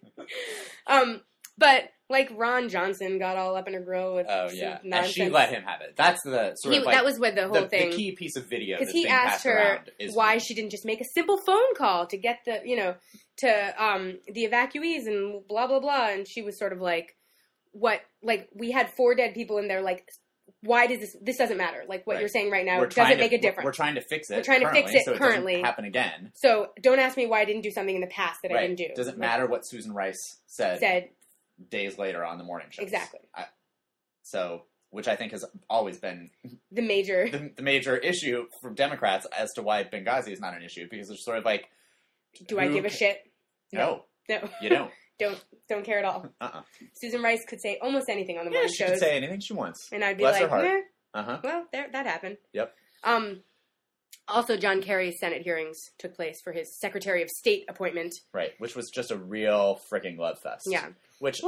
But Ron Johnson got all up in her grill with nonsense. And she let him have it. That's the sort of that was with the whole thing. The key piece of video because he asked her why she didn't just make a simple phone call to get the the evacuees and blah blah blah, and she was sort of like, what? We had 4 dead people in there. Why does this doesn't matter? What you're saying right now doesn't make a difference. We're trying to fix it. We're trying to fix it currently. So it doesn't happen again. So don't ask me why I didn't do something in the past that I didn't do. Doesn't matter what Susan Rice said days later on the morning shows. Exactly. Which I think has always been the major the major issue for Democrats as to why Benghazi is not an issue, because they're sort of like, do I give a shit? No. You don't. Don't care at all. Susan Rice could say almost anything on the morning shows. She could say anything she wants. And I'd be Bless like, her heart. meh. Well, that happened. Yep. Also, John Kerry's Senate hearings took place for his Secretary of State appointment. Right, which was just a real freaking love fest. Yeah. Which,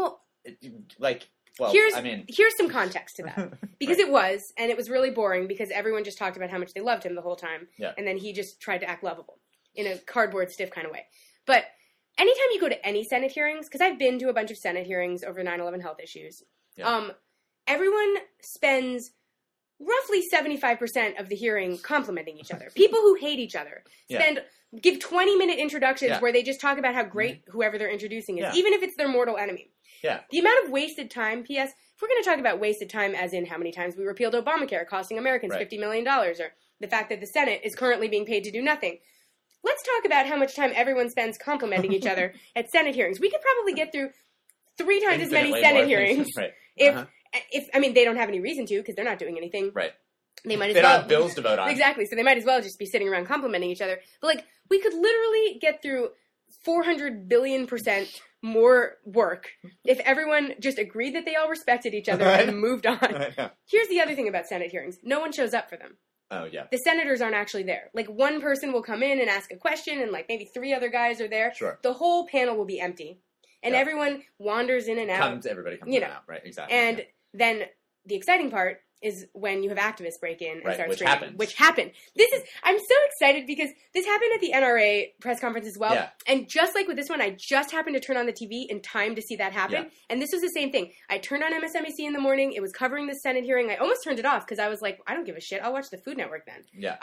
here's some context to that. Because it was really boring because everyone just talked about how much they loved him the whole time. Yeah. And then he just tried to act lovable in a cardboard stiff kind of way. But anytime you go to any Senate hearings, because I've been to a bunch of Senate hearings over 9/11 health issues, everyone spends roughly 75% of the hearing complimenting each other. People who hate each other give 20-minute introductions where they just talk about how great whoever they're introducing is, even if it's their mortal enemy. Yeah. The amount of wasted time, P.S., if we're going to talk about wasted time as in how many times we repealed Obamacare, costing Americans $50 million, or the fact that the Senate is currently being paid to do nothing, let's talk about how much time everyone spends complimenting each other at Senate hearings. We could probably get through 3 times as many Senate hearings if I mean, they don't have any reason to because they're not doing anything. Right. They might as they well. They don't have bills to vote on. Exactly. So they might as well just be sitting around complimenting each other. But, like, we could literally get through 400 billion% more work if everyone just agreed that they all respected each other and moved on. Here's the other thing about Senate hearings. No one shows up for them. Oh, yeah. The senators aren't actually there. Like, one person will come in and ask a question, and, like, maybe 3 other guys are there. Sure. The whole panel will be empty. And everyone wanders in and out. Everybody comes in and out. Right, exactly. And then the exciting part is when you have activists break in and start screaming. Which happened. I'm so excited because this happened at the NRA press conference as well. Yeah. And just like with this one, I just happened to turn on the TV in time to see that happen. Yeah. And this was the same thing. I turned on MSNBC in the morning. It was covering the Senate hearing. I almost turned it off because I was like, I don't give a shit. I'll watch the Food Network then. Yeah.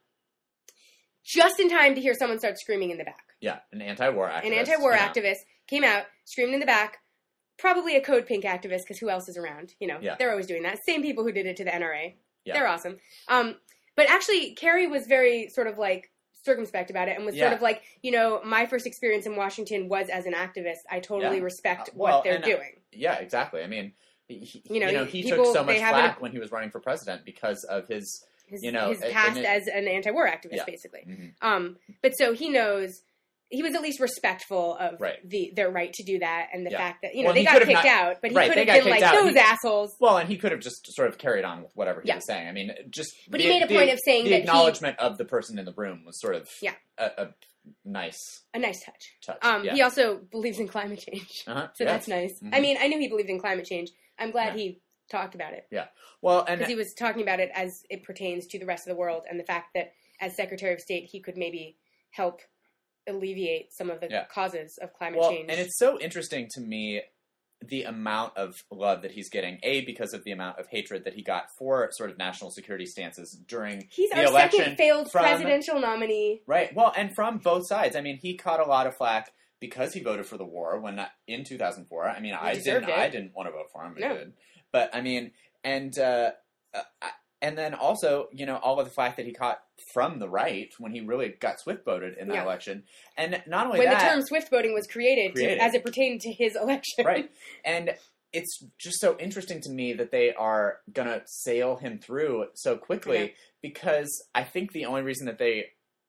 Just in time to hear someone start screaming in the back. Yeah, an anti-war activist. An anti-war activist came out, screamed in the back. Probably a Code Pink activist, because who else is around? You know, they're always doing that. Same people who did it to the NRA. Yeah. They're awesome. But actually, Kerry was very sort of like circumspect about it and was sort of like, you know, my first experience in Washington was as an activist. I totally respect what they're doing. Yeah, exactly. I mean, he took so much flack when he was running for president because of his past as an anti-war activist, basically. Mm-hmm. But so he knows. He was at least respectful of their right to do that and the fact that, they got kicked out, but he could have been like, those assholes. Well, and he could have just sort of carried on with whatever he was saying. I mean, But he made a point of saying that the acknowledgement of the person in the room was sort of a nice touch. He also believes in climate change. So that's nice. Mm-hmm. I mean, I knew he believed in climate change. I'm glad he talked about it. Yeah. Well, and because he was talking about it as it pertains to the rest of the world and the fact that as Secretary of State, he could maybe help alleviate some of the causes of climate change. And it's so interesting to me the amount of love that he's getting, because of the amount of hatred that he got for sort of national security stances during the election. He's our second failed presidential nominee. Right. Well, and from both sides. I mean, he caught a lot of flack because he voted for the war in 2004. I mean, I didn't want to vote for him. I did. But, I mean, and then also, all of the flack that he caught from the right when he really got Swift voted in that election. And not only when the term Swift voting was created. As it pertained to his election. Right. And it's just so interesting to me that they are going to sail him through so quickly because I think the only reason that they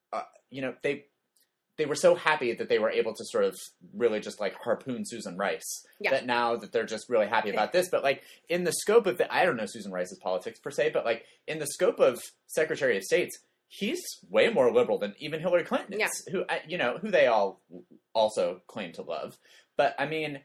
were so happy that they were able to sort of really just like harpoon Susan Rice. Yeah. That now that they're just really happy about this. But like in the scope of I don't know Susan Rice's politics per se, but like in the scope of Secretary of State's, he's way more liberal than even Hillary Clinton is, who they all also claim to love. But I mean,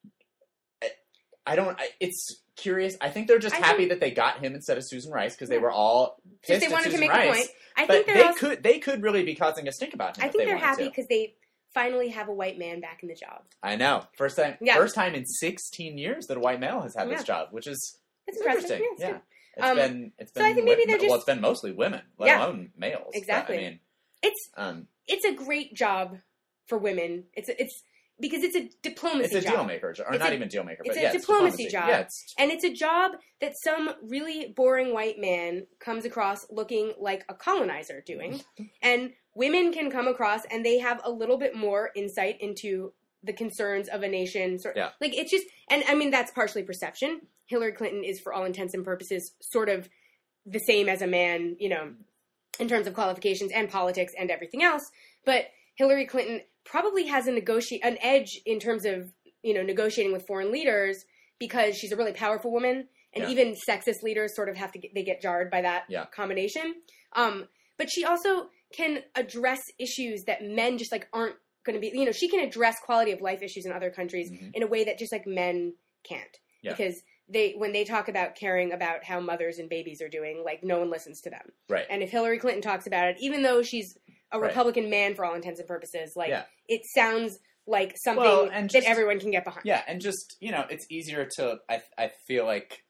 it's curious. I think they're just happy that they got him instead of Susan Rice because they were all pissed at Susan Rice. They could really be causing a stink about him. I think they're happy because they finally have a white man back in the job. I know. First time in 16 years that a white male has had this job, which is interesting. Yeah. It's been. So I think maybe they're just. Well, it's been mostly women, let alone males. Exactly. But, I mean, it's a great job for women. It's because it's a diplomacy job. It's a deal maker, or not even deal maker, but it's a diplomacy job. Yeah, and it's a job that some really boring white man comes across looking like a colonizer doing, and women can come across and they have a little bit more insight into the concerns of a nation. Like it's just, and I mean that's partially perception. Hillary Clinton is, for all intents and purposes, sort of the same as a man, in terms of qualifications and politics and everything else. But Hillary Clinton probably has an edge in terms of, negotiating with foreign leaders because she's a really powerful woman. And even sexist leaders sort of they get jarred by that combination. But she also can address issues that men just like aren't going to be, she can address quality of life issues in other countries in a way that just like men can't. Yeah. Because when they talk about caring about how mothers and babies are doing, like no one listens to them. Right. And if Hillary Clinton talks about it, even though she's a Republican man for all intents and purposes, like it sounds like something that everyone can get behind. Yeah, and just, it's easier to, I feel like,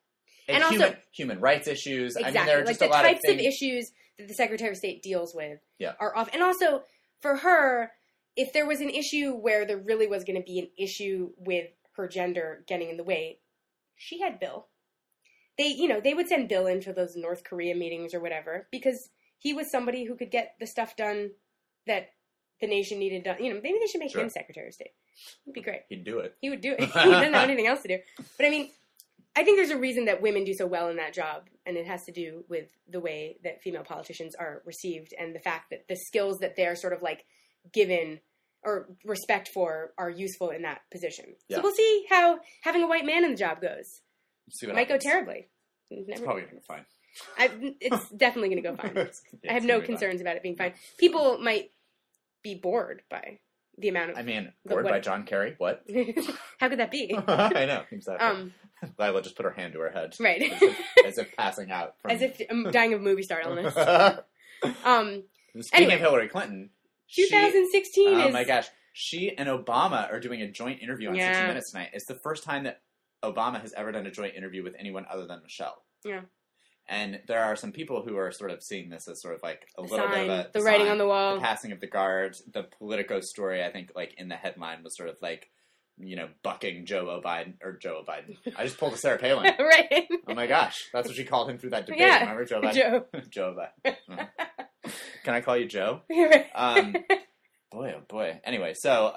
And also human rights issues. Exactly. I mean, there are just a lot of types of issues that the Secretary of State deals with are off. And also, for her, if there was an issue where there really was going to be an issue with her gender getting in the way, she had Bill. They would send Bill in for those North Korea meetings or whatever, because he was somebody who could get the stuff done that the nation needed done. Maybe they should make him Secretary of State. It'd be great. He'd do it. He would do it. He doesn't have anything else to do. But I mean, I think there's a reason that women do so well in that job, and it has to do with the way that female politicians are received and the fact that the skills that they're sort of like given or respect for are useful in that position. Yeah. So we'll see how having a white man in the job goes. See what might happens. Go terribly. It's probably going to go fine. It's definitely going to go fine. I have no concerns about it being fine. People might be bored by the amount of... bored by John Kerry? What? How could that be? I know, exactly. Lila just put her hand to her head. Right. As if passing out. As if I'm dying of movie star illness. Speaking of Hillary Clinton... 2016 is... Oh my gosh. She and Obama are doing a joint interview on 60 Minutes tonight. It's the first time that Obama has ever done a joint interview with anyone other than Michelle. Yeah. And there are some people who are sort of seeing this as sort of like a little bit of the writing on the wall. The passing of the guard. The Politico story, I think, like in the headline was sort of like, bucking Joe Biden. I just pulled a Sarah Palin. Right. Oh my gosh. That's what she called him through that debate. Yeah. Remember Joe Biden? Joe Biden. Can I call you Joe? Boy, oh boy. Anyway, so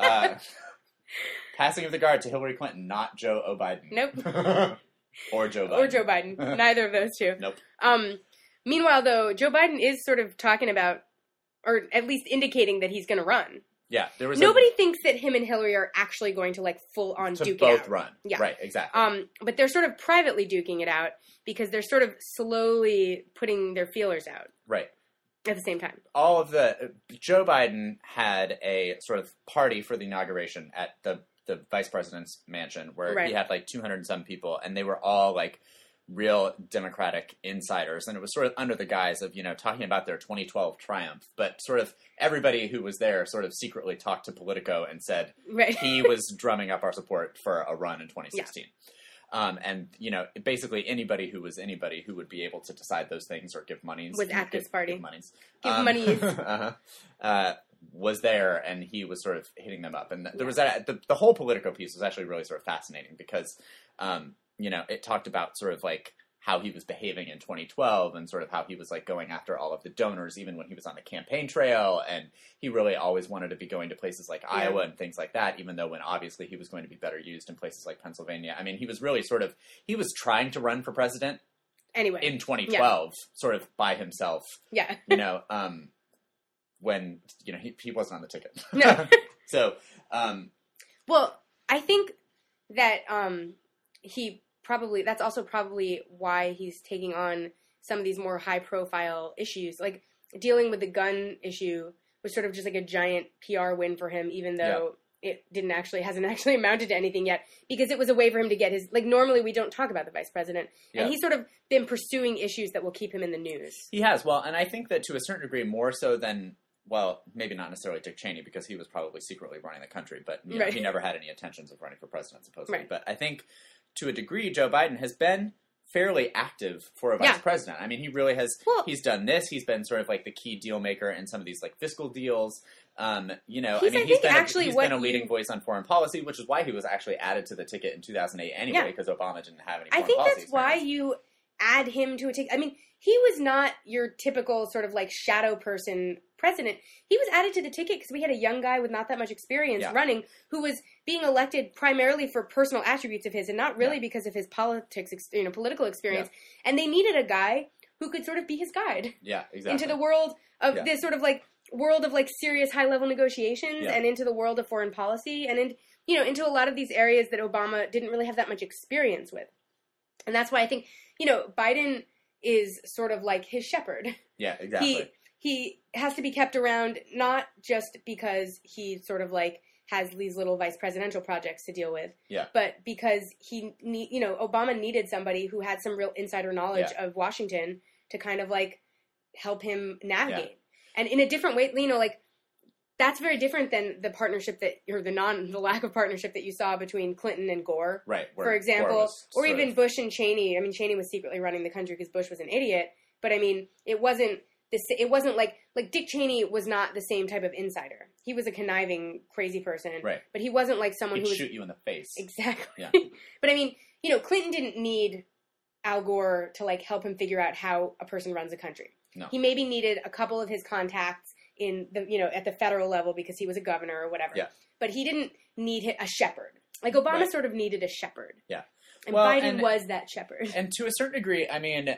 passing of the guard to Hillary Clinton, not Joe Biden. Nope. Or Joe Biden. Or Joe Biden. Neither of those two. Nope. Meanwhile, though, Joe Biden is sort of talking about, or at least indicating that he's going to run. Yeah. Nobody thinks that him and Hillary are actually going to, like, full-on duke it out. To both run. Yeah. Right, exactly. But they're sort of privately duking it out because they're sort of slowly putting their feelers out. Right. At the same time. Joe Biden had a sort of party for the inauguration at the vice president's mansion where he had like 200 and some people, and they were all like real Democratic insiders. And it was sort of under the guise of, talking about their 2012 triumph. But sort of everybody who was there sort of secretly talked to Politico and said he was drumming up our support for a run in 2016. Yeah. And, basically anybody who would be able to decide those things or give monies. Was at this party. Give monies. Give monies. Was there, and he was sort of hitting them up. And there was the whole Politico piece was actually really sort of fascinating because, it talked about sort of like how he was behaving in 2012 and sort of how he was like going after all of the donors even when he was on the campaign trail, and he really always wanted to be going to places like Iowa and things like that, even though when obviously he was going to be better used in places like Pennsylvania. I mean, he was really he was trying to run for president anyway in 2012 sort of by himself. Yeah. When he wasn't on the ticket. No. So well, I think that that's also probably why he's taking on some of these more high-profile issues. Like, dealing with the gun issue was sort of just like a giant PR win for him, even though it hasn't actually amounted to anything yet, because it was a way for him to get his, like, normally we don't talk about the vice president, and he's sort of been pursuing issues that will keep him in the news. He has, well, and I think that to a certain degree more so than, well, maybe not necessarily Dick Cheney, because he was probably secretly running the country, but he never had any intentions of running for president, supposedly. Right. But I think to a degree, Joe Biden has been fairly active for a vice president. I mean, he really has. Well, he's done this. He's been sort of like the key deal maker in some of these like fiscal deals. He's been a leading voice on foreign policy, which is why he was actually added to the ticket in 2008 anyway, because Obama didn't have any foreign policy. I think that's why you add him to a ticket. I mean, he was not your typical sort of like shadow person president. He was added to the ticket because we had a young guy with not that much experience running who was being elected primarily for personal attributes of his and not really because of his political experience. Yeah. And they needed a guy who could sort of be his guide. Yeah, exactly. Into the world of this sort of like world of like serious high level negotiations and into the world of foreign policy and into a lot of these areas that Obama didn't really have that much experience with. And that's why I think, Biden is sort of like his shepherd. Yeah, exactly. He has to be kept around not just because he sort of like has these little vice presidential projects to deal with, but because Obama needed somebody who had some real insider knowledge of Washington to kind of like help him navigate. And in a different way, like That's very different than the partnership the lack of partnership that you saw between Clinton and Gore. Right. For example, or even Bush and Cheney. I mean, Cheney was secretly running the country because Bush was an idiot. But I mean, it wasn't like Dick Cheney was not the same type of insider. He was a conniving, crazy person. Right. But he wasn't like someone who would shoot you in the face. Exactly. Yeah. But I mean, you know, Clinton didn't need Al Gore to like help him figure out how a person runs a country. No. He maybe needed a couple of his contacts in the, you know, at the federal level because he was a governor or whatever. Yeah. But he didn't need a shepherd. Like Obama sort of needed a shepherd. Yeah. And Biden was that shepherd. And to a certain degree, I mean,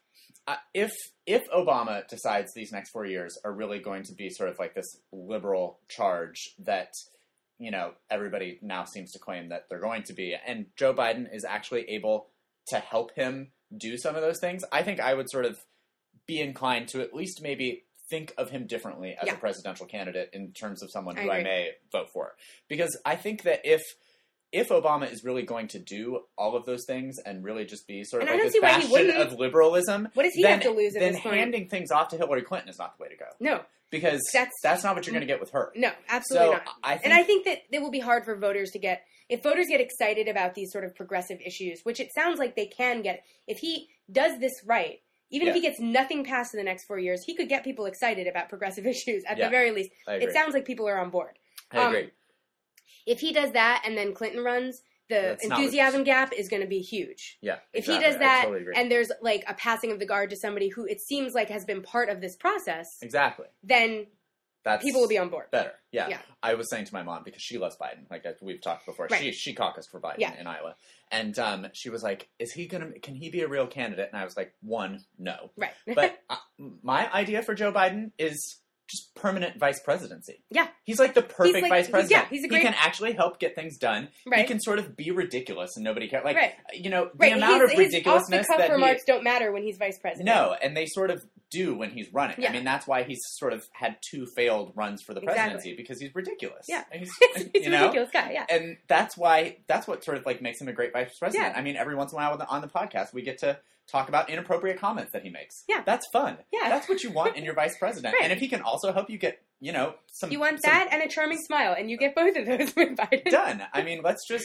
if Obama decides these next 4 years are really going to be sort of like this liberal charge that, you know, everybody now seems to claim that they're going to be, and Joe Biden is actually able to help him do some of those things, I think I would sort of be inclined to at least maybe think of him differently as a presidential candidate in terms of someone who I may vote for. Because I think that if Obama is really going to do all of those things and really just be sort of like this bastion of liberalism, what does he have to lose at this point? Then handing things off to Hillary Clinton is not the way to go. No. Because that's not what you're going to get with her. No, absolutely not. I think that it will be hard for voters to get, if voters get excited about these sort of progressive issues, which it sounds like they can get, if he does this right, even if he gets nothing passed in the next 4 years, he could get people excited about progressive issues at the very least. It sounds like people are on board. I agree. If he does that and then Clinton runs, the enthusiasm gap is going to be huge. Yeah. If he does that and there's like a passing of the guard to somebody who it seems like has been part of this process. Exactly. Then people will be on board. Better. Yeah. I was saying to my mom, because she loves Biden, like we've talked before, she caucused for Biden in Iowa. And she was like, can he be a real candidate? And I was like, no. Right. But my idea for Joe Biden is just permanent vice presidency. Yeah. He's like the perfect vice president. He can actually help get things done. Right. He can sort of be ridiculous and nobody cares. Like, you know, the amount of ridiculousness his off-the-cuff remarks don't matter when he's vice president. No, and they sort of do when he's running. Yeah. I mean, that's why he's sort of had 2 failed runs for the presidency, because he's ridiculous. Yeah. He's a ridiculous guy, yeah. And that's what sort of like makes him a great vice president. Yeah. I mean, every once in a while on the podcast, we get to talk about inappropriate comments that he makes. Yeah. That's fun. Yeah. That's what you want in your vice president. And if he can also help you get, you know, some... You want that and a charming smile, and you get both of those with Biden. Done. I mean, let's just,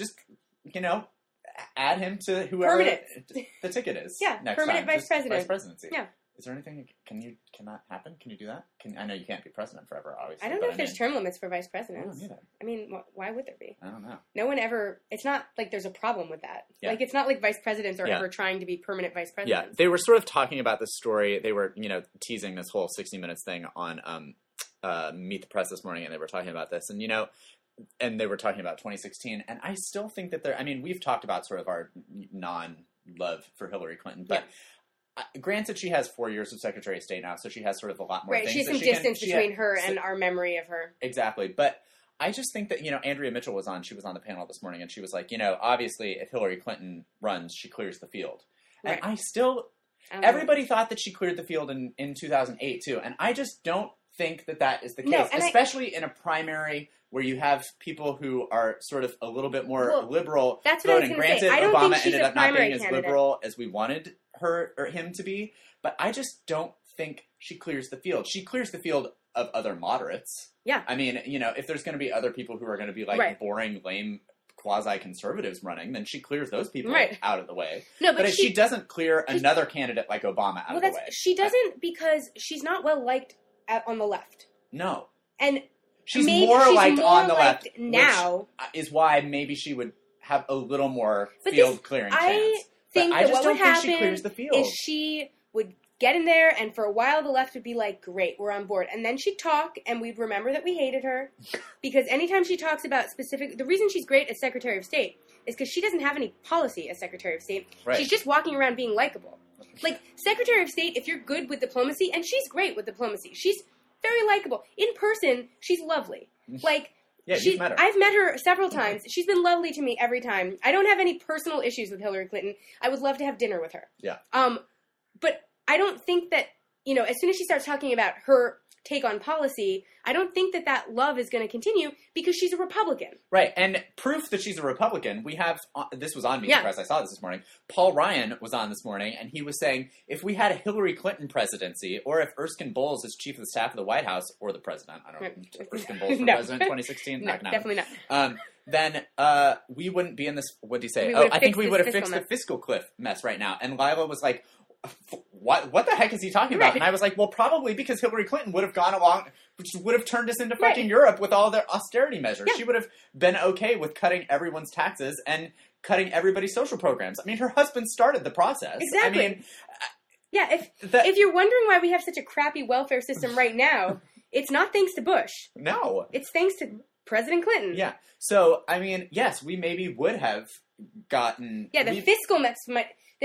you know, add him to whoever the ticket is. Yeah, next permanent time. vice president. Vice presidency. Yeah. Is there anything, can that happen? Can you do that? I know you can't be president forever, obviously. I don't know if there's term limits for vice presidents. I don't either. I mean, why would there be? I don't know. No one ever, it's not like there's a problem with that. Yeah. Like, it's not like vice presidents are ever trying to be permanent vice presidents. Yeah, they were sort of talking about this story. They were, you know, teasing this whole 60 Minutes thing on Meet the Press this morning, and they were talking about this. And, you know, and they were talking about 2016. And I still think that I mean, we've talked about sort of our non-love for Hillary Clinton, but... Granted, she has 4 years of Secretary of State now, so she has sort of a lot more things. She has some distance between her and our memory of her. Exactly. But I just think that, you know, Andrea Mitchell she was on the panel this morning, and she was like, you know, obviously, if Hillary Clinton runs, she clears the field. And everybody thought that she cleared the field in 2008, too. And I just don't think that is the case, especially in a primary where you have people who are sort of a little bit more liberal that's voting. Granted, Obama ended up not being as candidate. liberal as we wanted her or him to be, but I just don't think she clears the field. She clears the field of other moderates. Yeah. I mean, you know, if there's going to be other people who are going to be like boring, lame, quasi-conservatives running, then she clears those people out of the way. No, but she doesn't clear another candidate like Obama out of the way. She doesn't, because she's not well liked on the left. No. And she's more liked on the left now, which is why maybe she would have a little more field clearing chance. I think that what would happen is she would get in there, and for a while the left would be like, great, we're on board. And then she'd talk, and we'd remember that we hated her. Because anytime she talks about the reason she's great as Secretary of State is because she doesn't have any policy as Secretary of State. Right. She's just walking around being likable. Like, Secretary of State, if you're good with diplomacy, and she's great with diplomacy, she's very likable. In person, she's lovely. Like... Yeah, you've met her. I've met her several times. She's been lovely to me every time. I don't have any personal issues with Hillary Clinton. I would love to have dinner with her. Yeah. But I don't think that, you know, as soon as she starts talking about her take on policy, I don't think that love is going to continue because she's a Republican. Right, and proof that she's a Republican, we have, this was on Meet the Press, I saw this morning, Paul Ryan was on this morning, and he was saying, if we had a Hillary Clinton presidency, or if Erskine Bowles is chief of the staff of the White House, or the president, I don't know, Erskine Bowles for president 2016? No, definitely not. Then we wouldn't be in this, what did he say? I think we would have fixed the fiscal cliff mess right now. And Lila was like, what the heck is he talking about? Right. And I was like, well, probably because Hillary Clinton would have gone along, which would have turned us into fucking Europe with all their austerity measures. Yeah. She would have been okay with cutting everyone's taxes and cutting everybody's social programs. I mean, her husband started the process. Exactly. I mean, if you're wondering why we have such a crappy welfare system right now, it's not thanks to Bush. No. It's thanks to President Clinton. Yeah. So, I mean, yes, we maybe would have gotten... Yeah, the fiscal mess might...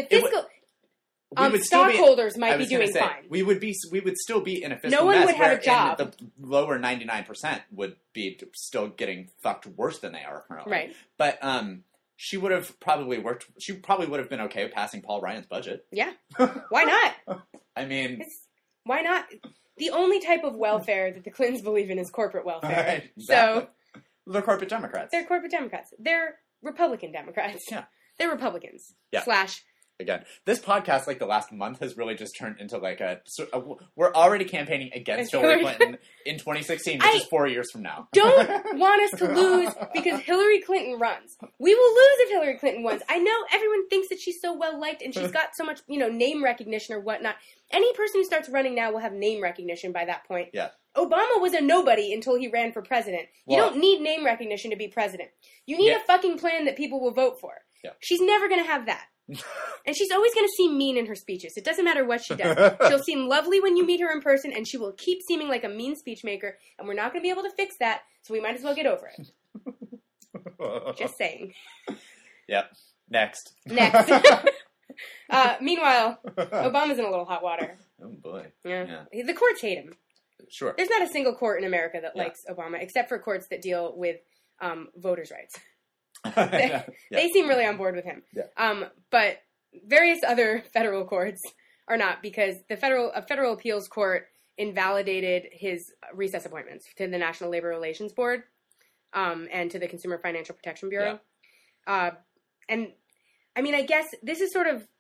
stockholders might be doing fine. We would still be in a fiscal mess. No one would have a job. The lower 99% would be still getting fucked worse than they are currently. Right. But she would have probably worked. She probably would have been okay with passing Paul Ryan's budget. Yeah. Why not? I mean, why not? The only type of welfare that the Clintons believe in is corporate welfare. Right, exactly. So they're corporate Democrats. They're corporate Democrats. They're Republican Democrats. Yeah. They're Republicans. Yeah. / Again, this podcast, like the last month, has really just turned into like we're already campaigning against Hillary Clinton in 2016, which is 4 years from now. Don't want us to lose because Hillary Clinton runs. We will lose if Hillary Clinton wins. I know everyone thinks that she's so well liked and she's got so much, name recognition or whatnot. Any person who starts running now will have name recognition by that point. Yeah. Obama was a nobody until he ran for president. You don't need name recognition to be president. You need a fucking plan that people will vote for. Yeah. She's never going to have that. And she's always going to seem mean in her speeches. It doesn't matter what she does. She'll seem lovely when you meet her in person, and she will keep seeming like a mean speech maker, and we're not going to be able to fix that, so we might as well get over it. Just saying. Yep. Next. Meanwhile, Obama's in a little hot water. Oh, boy. Yeah. The courts hate him. Sure. There's not a single court in America that likes Obama, except for courts that deal with voters' rights. They seem really on board with him. Yeah. But various other federal courts are not, because a federal appeals court invalidated his recess appointments to the National Labor Relations Board and to the Consumer Financial Protection Bureau. Yeah. And, I mean, I guess this is sort of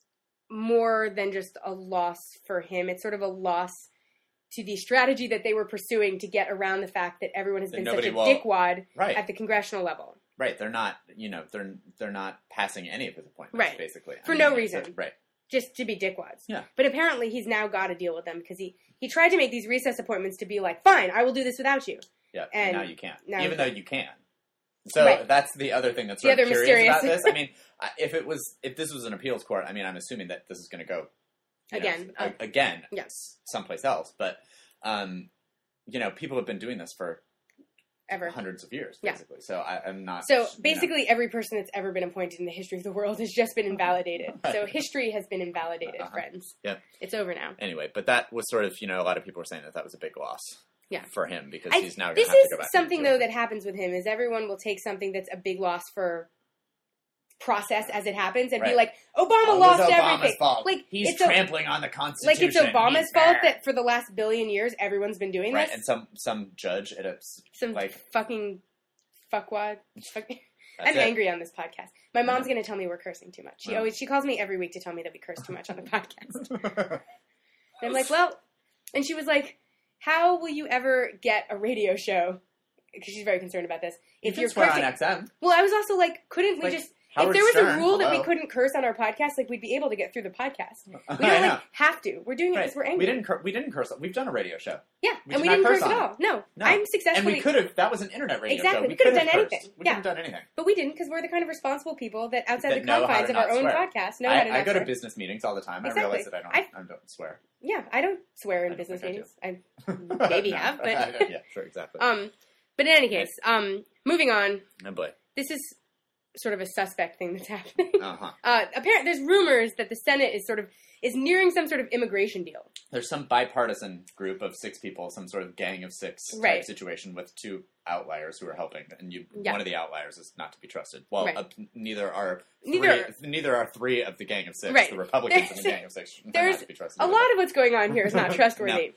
more than just a loss for him. It's sort of a loss to the strategy that they were pursuing to get around the fact that everyone has been such a dickwad at the congressional level. Right, they're not, they're not passing any of his appointments, basically. For no reason. Right. Just to be dickwads. Yeah. But apparently he's now got to deal with them because he tried to make these recess appointments to be like, fine, I will do this without you. Yeah, and now you can't. Even though you can. So that's the other thing that's sort of curious mysterious about this. I mean, if this was an appeals court, I mean, I'm assuming that this is going to go again, someplace else. But, people have been doing this for hundreds of years, basically. So I'm not... So basically every person that's ever been appointed in the history of the world has just been invalidated. So history has been invalidated, friends. Yeah. It's over now. Anyway, but that was sort of, a lot of people were saying that was a big loss. Yeah. For him, because he's now going to have to go back. This is something, though, that happens with him, is everyone will take something that's a big loss for process as it happens and be like, Obama lost everything. Fault. Like, he's trampling on the Constitution. Like, it's Obama's fault that for the last billion years everyone's been doing this. And some judge at a... fucking fuckwad. I'm angry on this podcast. My mom's going to tell me we're cursing too much. She calls me every week to tell me that we curse too much on the podcast. And I'm like, well... And she was like... How will you ever get a radio show? Because she's very concerned about this. If you're cursing on XM. Well, I was also like, couldn't we just... Howard if there was a rule that we couldn't curse on our podcast, like, we'd be able to get through the podcast. We don't, have to. We're doing it because we're angry. We didn't curse. We've done a radio show. Yeah, and we didn't curse at all. No. I'm successfully... And we could have... That was an internet radio show. Exactly. We could have done anything. We could have done anything. But we didn't, because we're the kind of responsible people that outside the confines of our own podcast know how to not I go to business meetings all the time. I realize that I don't swear. Yeah, I don't swear in business meetings. I maybe have, but... Yeah, sure, exactly. But in any case, moving on. Oh, boy. This is sort of a suspect thing that's happening. Apparently, there's rumors that the Senate is sort of is nearing some sort of immigration deal. There's some bipartisan group of 6 people, some sort of gang of 6 type situation with 2 outliers who are helping, and one of the outliers is not to be trusted. Well, neither are 3 of the gang of 6. Right. The Republicans in the gang of 6 are not to be trusted. A lot of what's going on here is not trustworthy.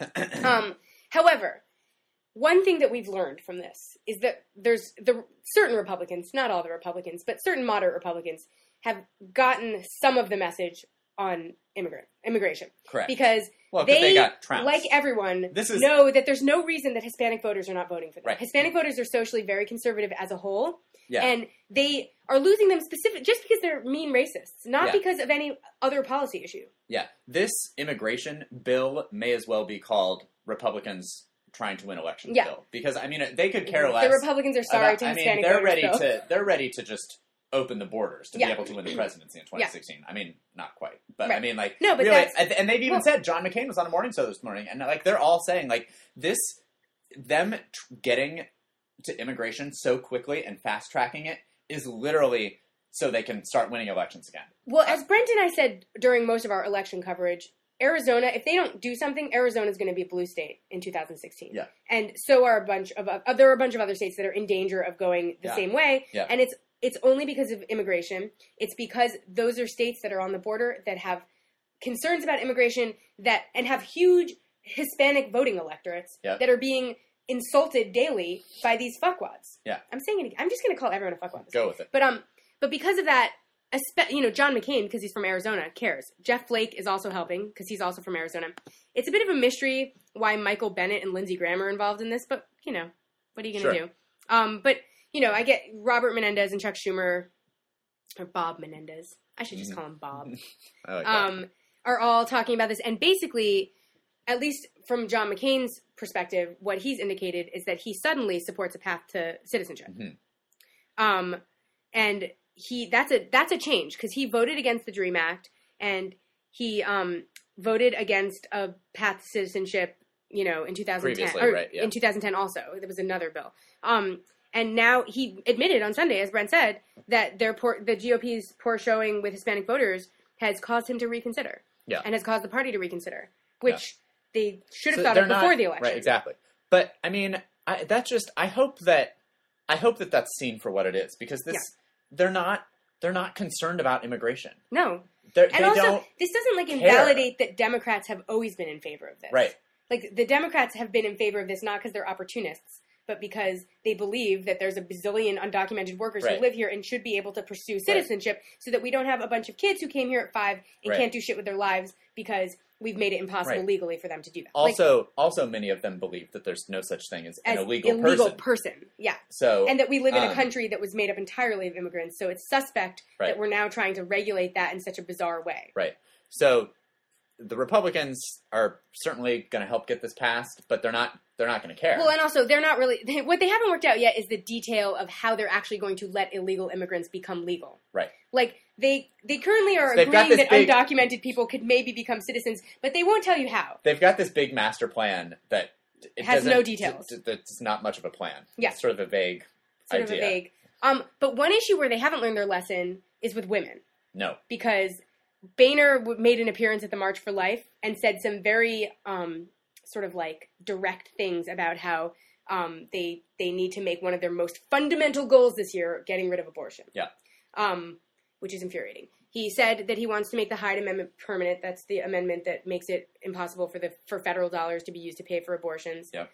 However, one thing that we've learned from this is that there's certain Republicans, not all the Republicans, but certain moderate Republicans have gotten some of the message on immigration. Correct. Because they got trounced. Like everyone, know that there's no reason that Hispanic voters are not voting for them. Right. Hispanic voters are socially very conservative as a whole, and they are losing them just because they're mean racists, not because of any other policy issue. Yeah. This immigration bill may as well be called Republicans trying to win elections bill. Because, I mean, they could care less. The Republicans are sorry to Hispanic voters. They're ready to just open the borders to be able to win the presidency in 2016. I mean, not quite. But, I mean, like, no, but really, and they've even said, John McCain was on a morning show this morning, and, like, they're all saying, like, them getting to immigration so quickly and fast-tracking it is literally so they can start winning elections again. Well, as Brent and I said during most of our election coverage, Arizona, if they don't do something, Arizona's going to be a blue state in 2016. Yeah. And so are there are a bunch of other states that are in danger of going the same way. Yeah. And it's only because of immigration. It's because those are states that are on the border that have concerns about immigration and have huge Hispanic voting electorates that are being insulted daily by these fuckwads. Yeah. I'm saying it again. I'm just going to call everyone a fuckwad. Go with it. But because of that, John McCain, because he's from Arizona, cares. Jeff Flake is also helping because he's also from Arizona. It's a bit of a mystery why Michael Bennet and Lindsey Graham are involved in this, but, what are you going to do? But, I get Robert Menendez and Chuck Schumer, or Bob Menendez. I should just call him Bob. I like that. Are all talking about this. And basically, at least from John McCain's perspective, what he's indicated is that he suddenly supports a path to citizenship. Mm-hmm. And that's a change because he voted against the DREAM Act and he voted against a path to citizenship, in 2010. Previously, in 2010 also. There was another bill. And now he admitted on Sunday, as Brent said, that the GOP's poor showing with Hispanic voters has caused him to reconsider. Yeah. And has caused the party to reconsider, which they should have thought of before the election. Right, exactly. But I mean, I hope that that's seen for what it is because they're not concerned about immigration. No. And also, this doesn't invalidate that Democrats have always been in favor of this. Right. The Democrats have been in favor of this not because they're opportunists, but because they believe that there's a bazillion undocumented workers who live here and should be able to pursue citizenship so that we don't have a bunch of kids who came here at 5 and can't do shit with their lives because we've made it impossible legally for them to do that. Also, many of them believe that there's no such thing as an illegal person. Yeah. And that we live in a country that was made up entirely of immigrants, so it's suspect that we're now trying to regulate that in such a bizarre way. Right. So the Republicans are certainly going to help get this passed, but they're not going to care. Well, and also they're not really what they haven't worked out yet is the detail of how they're actually going to let illegal immigrants become legal. Right. They currently are agreeing that undocumented people could maybe become citizens, but they won't tell you how. They've got this big master plan that has no details. That's not much of a plan. Yeah. It's sort of a vague idea. But one issue where they haven't learned their lesson is with women. No. Because Boehner made an appearance at the March for Life and said some very direct things about how they need to make one of their most fundamental goals this year getting rid of abortion. Yeah. Which is infuriating. He said that he wants to make the Hyde Amendment permanent. That's the amendment that makes it impossible for federal dollars to be used to pay for abortions. Yeah.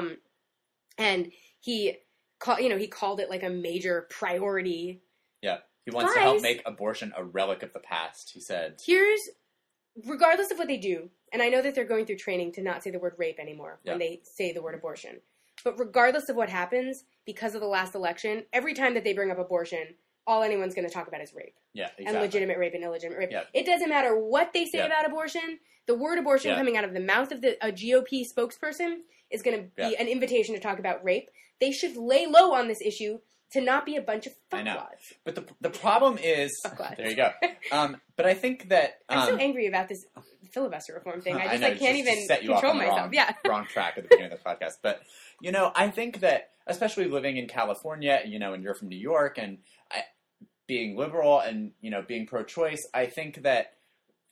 And he called it a major priority. Yeah. He wants to help make abortion a relic of the past, he said. Regardless of what they do, and I know that they're going through training to not say the word rape anymore when they say the word abortion. But regardless of what happens, because of the last election, every time that they bring up abortion, all anyone's going to talk about is rape. Yeah, exactly. And legitimate rape and illegitimate rape. Yeah. It doesn't matter what they say about abortion. The word abortion coming out of the mouth of a GOP spokesperson is going to be an invitation to talk about rape. They should lay low on this issue to not be a bunch of fuckwads. I know. But the problem is... Fuckwads. There you go. But I think that... I'm so angry about this filibuster reform thing. I can't even control myself. Wrong track at the beginning of the podcast. But, I think that, especially living in California, and you're from New York, and being liberal and, being pro-choice, I think that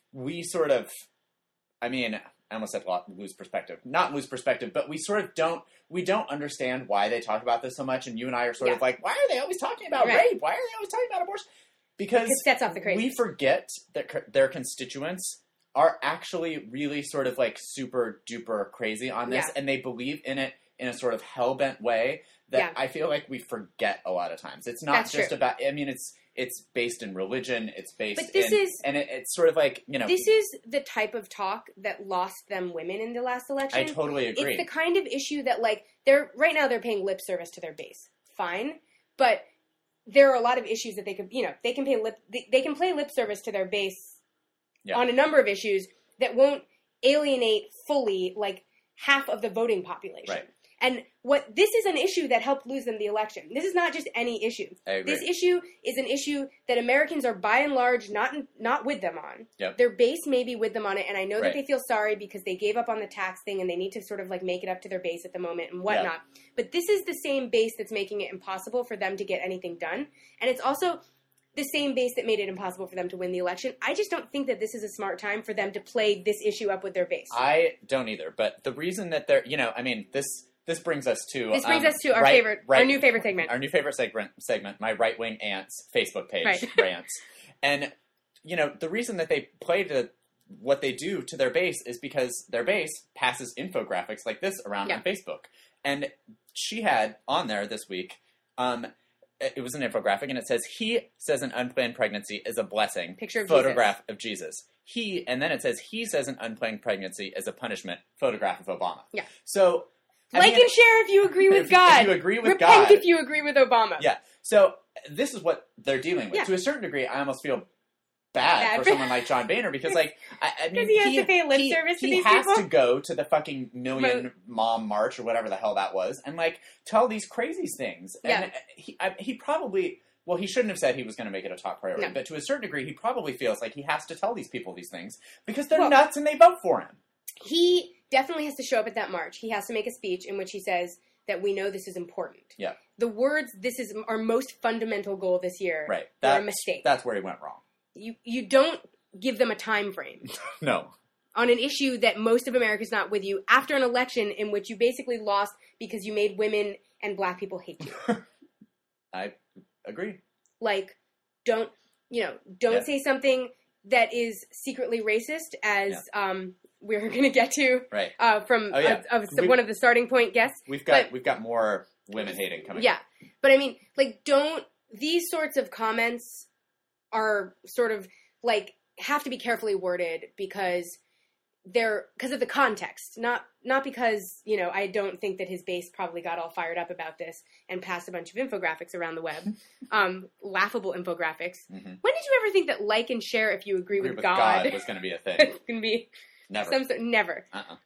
we sort of, I mean, I almost said lose perspective. Not lose perspective, but we sort of don't understand why they talk about this so much, and you and I are sort of like, why are they always talking about rape? Why are they always talking about abortion? Because that's off the crazy. We forget that their constituents are actually really sort of like super duper crazy on this, and they believe in it in a sort of hell-bent way that I feel like we forget a lot of times. It's not just about, I mean, it's based in religion, it's based it's sort of like, you know. This is the type of talk that lost them women in the last election. I totally agree. It's the kind of issue that, like, right now they're paying lip service to their base. Fine. But there are a lot of issues that they could, you know, they can play lip service to their base on a number of issues that won't alienate fully, like, half of the voting population. Right. And this is an issue that helped lose them the election. This is not just any issue. I agree. This issue is an issue that Americans are by and large not with them on. Yep. Their base may be with them on it, and I know that they feel sorry because they gave up on the tax thing and they need to sort of like make it up to their base at the moment and whatnot. Yep. But this is the same base that's making it impossible for them to get anything done. And it's also the same base that made it impossible for them to win the election. I just don't think that this is a smart time for them to play this issue up with their base. I don't either. But the reason that they're, you know, I mean, This brings us to our new favorite segment. Our new favorite segment, my right-wing aunts Facebook page rants. And, you know, the reason that they play to what they do to their base is because their base passes infographics like this around on Facebook. And she had on there this week, it was an infographic, and it says, he says an unplanned pregnancy is a blessing. Picture of photograph of Jesus. And then it says, he says an unplanned pregnancy is a punishment. Photograph of Obama. Yeah. So... and share if you agree with God. If you agree with God. Repent if you agree with Obama. Yeah. So this is what they're dealing with. Yeah. To a certain degree, I almost feel bad for someone like John Boehner because, like, I mean, he has to pay lip service to these people. He has to go to the fucking Million Mom March or whatever the hell that was and, like, tell these crazy things. And he probably... Well, he shouldn't have said he was going to make it a top priority. No. But to a certain degree, he probably feels like he has to tell these people these things because they're nuts and they vote for him. He definitely has to show up at that march. He has to make a speech in which he says that we know this is important. Yeah. The words, this is our most fundamental goal this year, are a mistake. That's where he went wrong. You don't give them a time frame. No. On an issue that most of America's not with you after an election in which you basically lost because you made women and black people hate you. I agree. Like, don't say something that is secretly racist as... we're going to get to from one of the starting point guests. We've got more women hating coming. Yeah, but I mean, like, these sorts of comments are sort of like have to be carefully worded because of the context, not because, you know, I don't think that his base probably got all fired up about this and passed a bunch of infographics around the web, laughable infographics. Mm-hmm. When did you ever think that like and share if you agree with God was going to be a thing? It's going to be. Never. Never.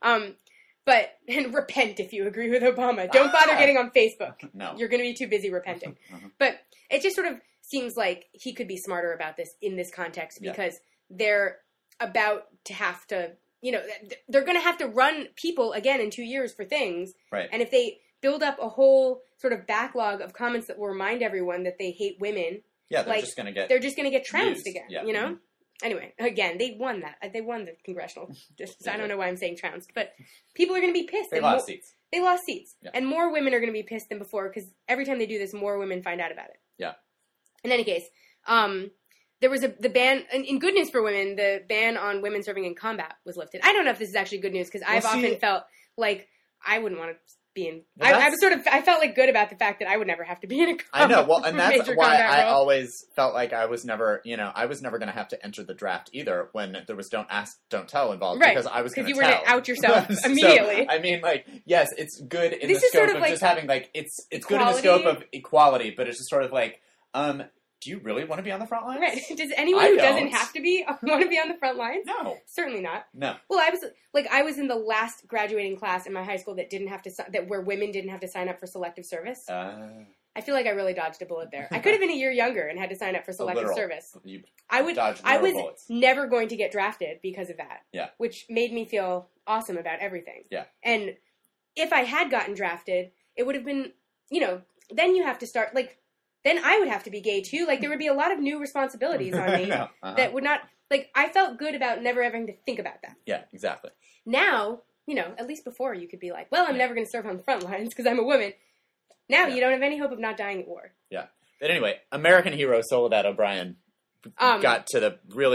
And repent if you agree with Obama. Don't bother getting on Facebook. No. You're going to be too busy repenting. But it just sort of seems like he could be smarter about this in this context because they're about to have to, you know, they're going to have to run people again in 2 years for things. Right. And if they build up a whole sort of backlog of comments that will remind everyone that they hate women. Yeah, they're just going to get trounced again, you know? Mm-hmm. Anyway, again, they won that. They won the congressional districts. I don't know why I'm saying trounced, but people are going to be pissed. They lost seats. They lost seats. Yeah. And more women are going to be pissed than before because every time they do this, more women find out about it. Yeah. In any case, there was the ban, in good news for women, the ban on women serving in combat was lifted. I don't know if this is actually good news because I've often felt like I wouldn't want to be in. I felt like good about the fact that I would never have to be in a combat. I know. Well, and that's why I always felt like I was never going to have to enter the draft either when there was don't ask, don't tell involved because I was going to tell. Because you were going to out yourself immediately. So, I mean, like, yes, it's good in the scope of just having like it's good in the scope of equality, but it's just sort of like, do you really want to be on the front lines? Right. Does anyone who doesn't have to be want to be on the front lines? No. Certainly not. No. Well, I was in the last graduating class in my high school where women didn't have to sign up for selective service. I feel like I really dodged a bullet there. I could have been a year younger and had to sign up for selective service. I was bullets. never going to get drafted because of that. Yeah. Which made me feel awesome about everything. Yeah. And if I had gotten drafted, it would have been, you know, then you have to start, like, then I would have to be gay too. Like, there would be a lot of new responsibilities on me that would not, Like, I felt good about never having to think about that. Yeah, exactly. Now, at least before you could be like, well, I'm never going to serve on the front lines because I'm a woman. Now you don't have any hope of not dying at war. Yeah. But anyway, American hero Soledad O'Brien got to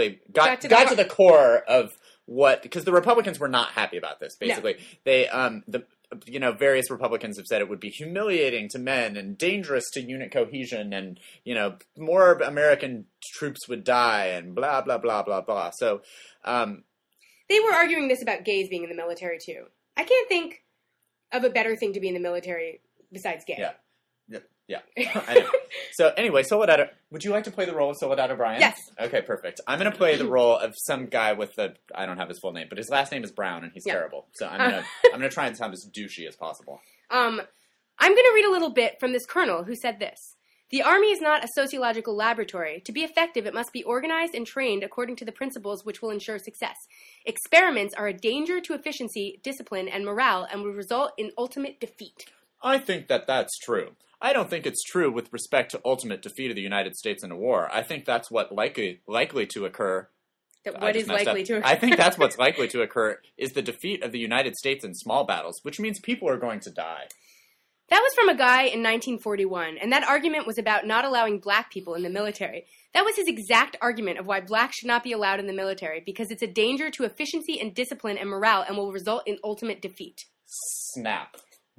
the core of what, because the Republicans were not happy about this, basically. No. They, various Republicans have said it would be humiliating to men and dangerous to unit cohesion and, more American troops would die and blah, blah, blah, blah, blah. So, they were arguing this about gays being in the military, too. I can't think of a better thing to be in the military besides gay. Yeah. I know. So anyway, Soledad, would you like to play the role of Soledad O'Brien? Yes. Okay, perfect. I'm going to play the role of some guy I don't have his full name, but his last name is Brown, and he's terrible. So I'm going to try and sound as douchey as possible. I'm going to read a little bit from this colonel who said this. The Army is not a sociological laboratory. To be effective, it must be organized and trained according to the principles which will ensure success. Experiments are a danger to efficiency, discipline, and morale, and will result in ultimate defeat. I think that's true. I don't think it's true with respect to ultimate defeat of the United States in a war. I think that's what likely to occur. What is likely to occur? I think that's what's likely to occur is the defeat of the United States in small battles, which means people are going to die. That was from a guy in 1941, and that argument was about not allowing black people in the military. That was his exact argument of why blacks should not be allowed in the military, because it's a danger to efficiency and discipline and morale and will result in ultimate defeat. Snap.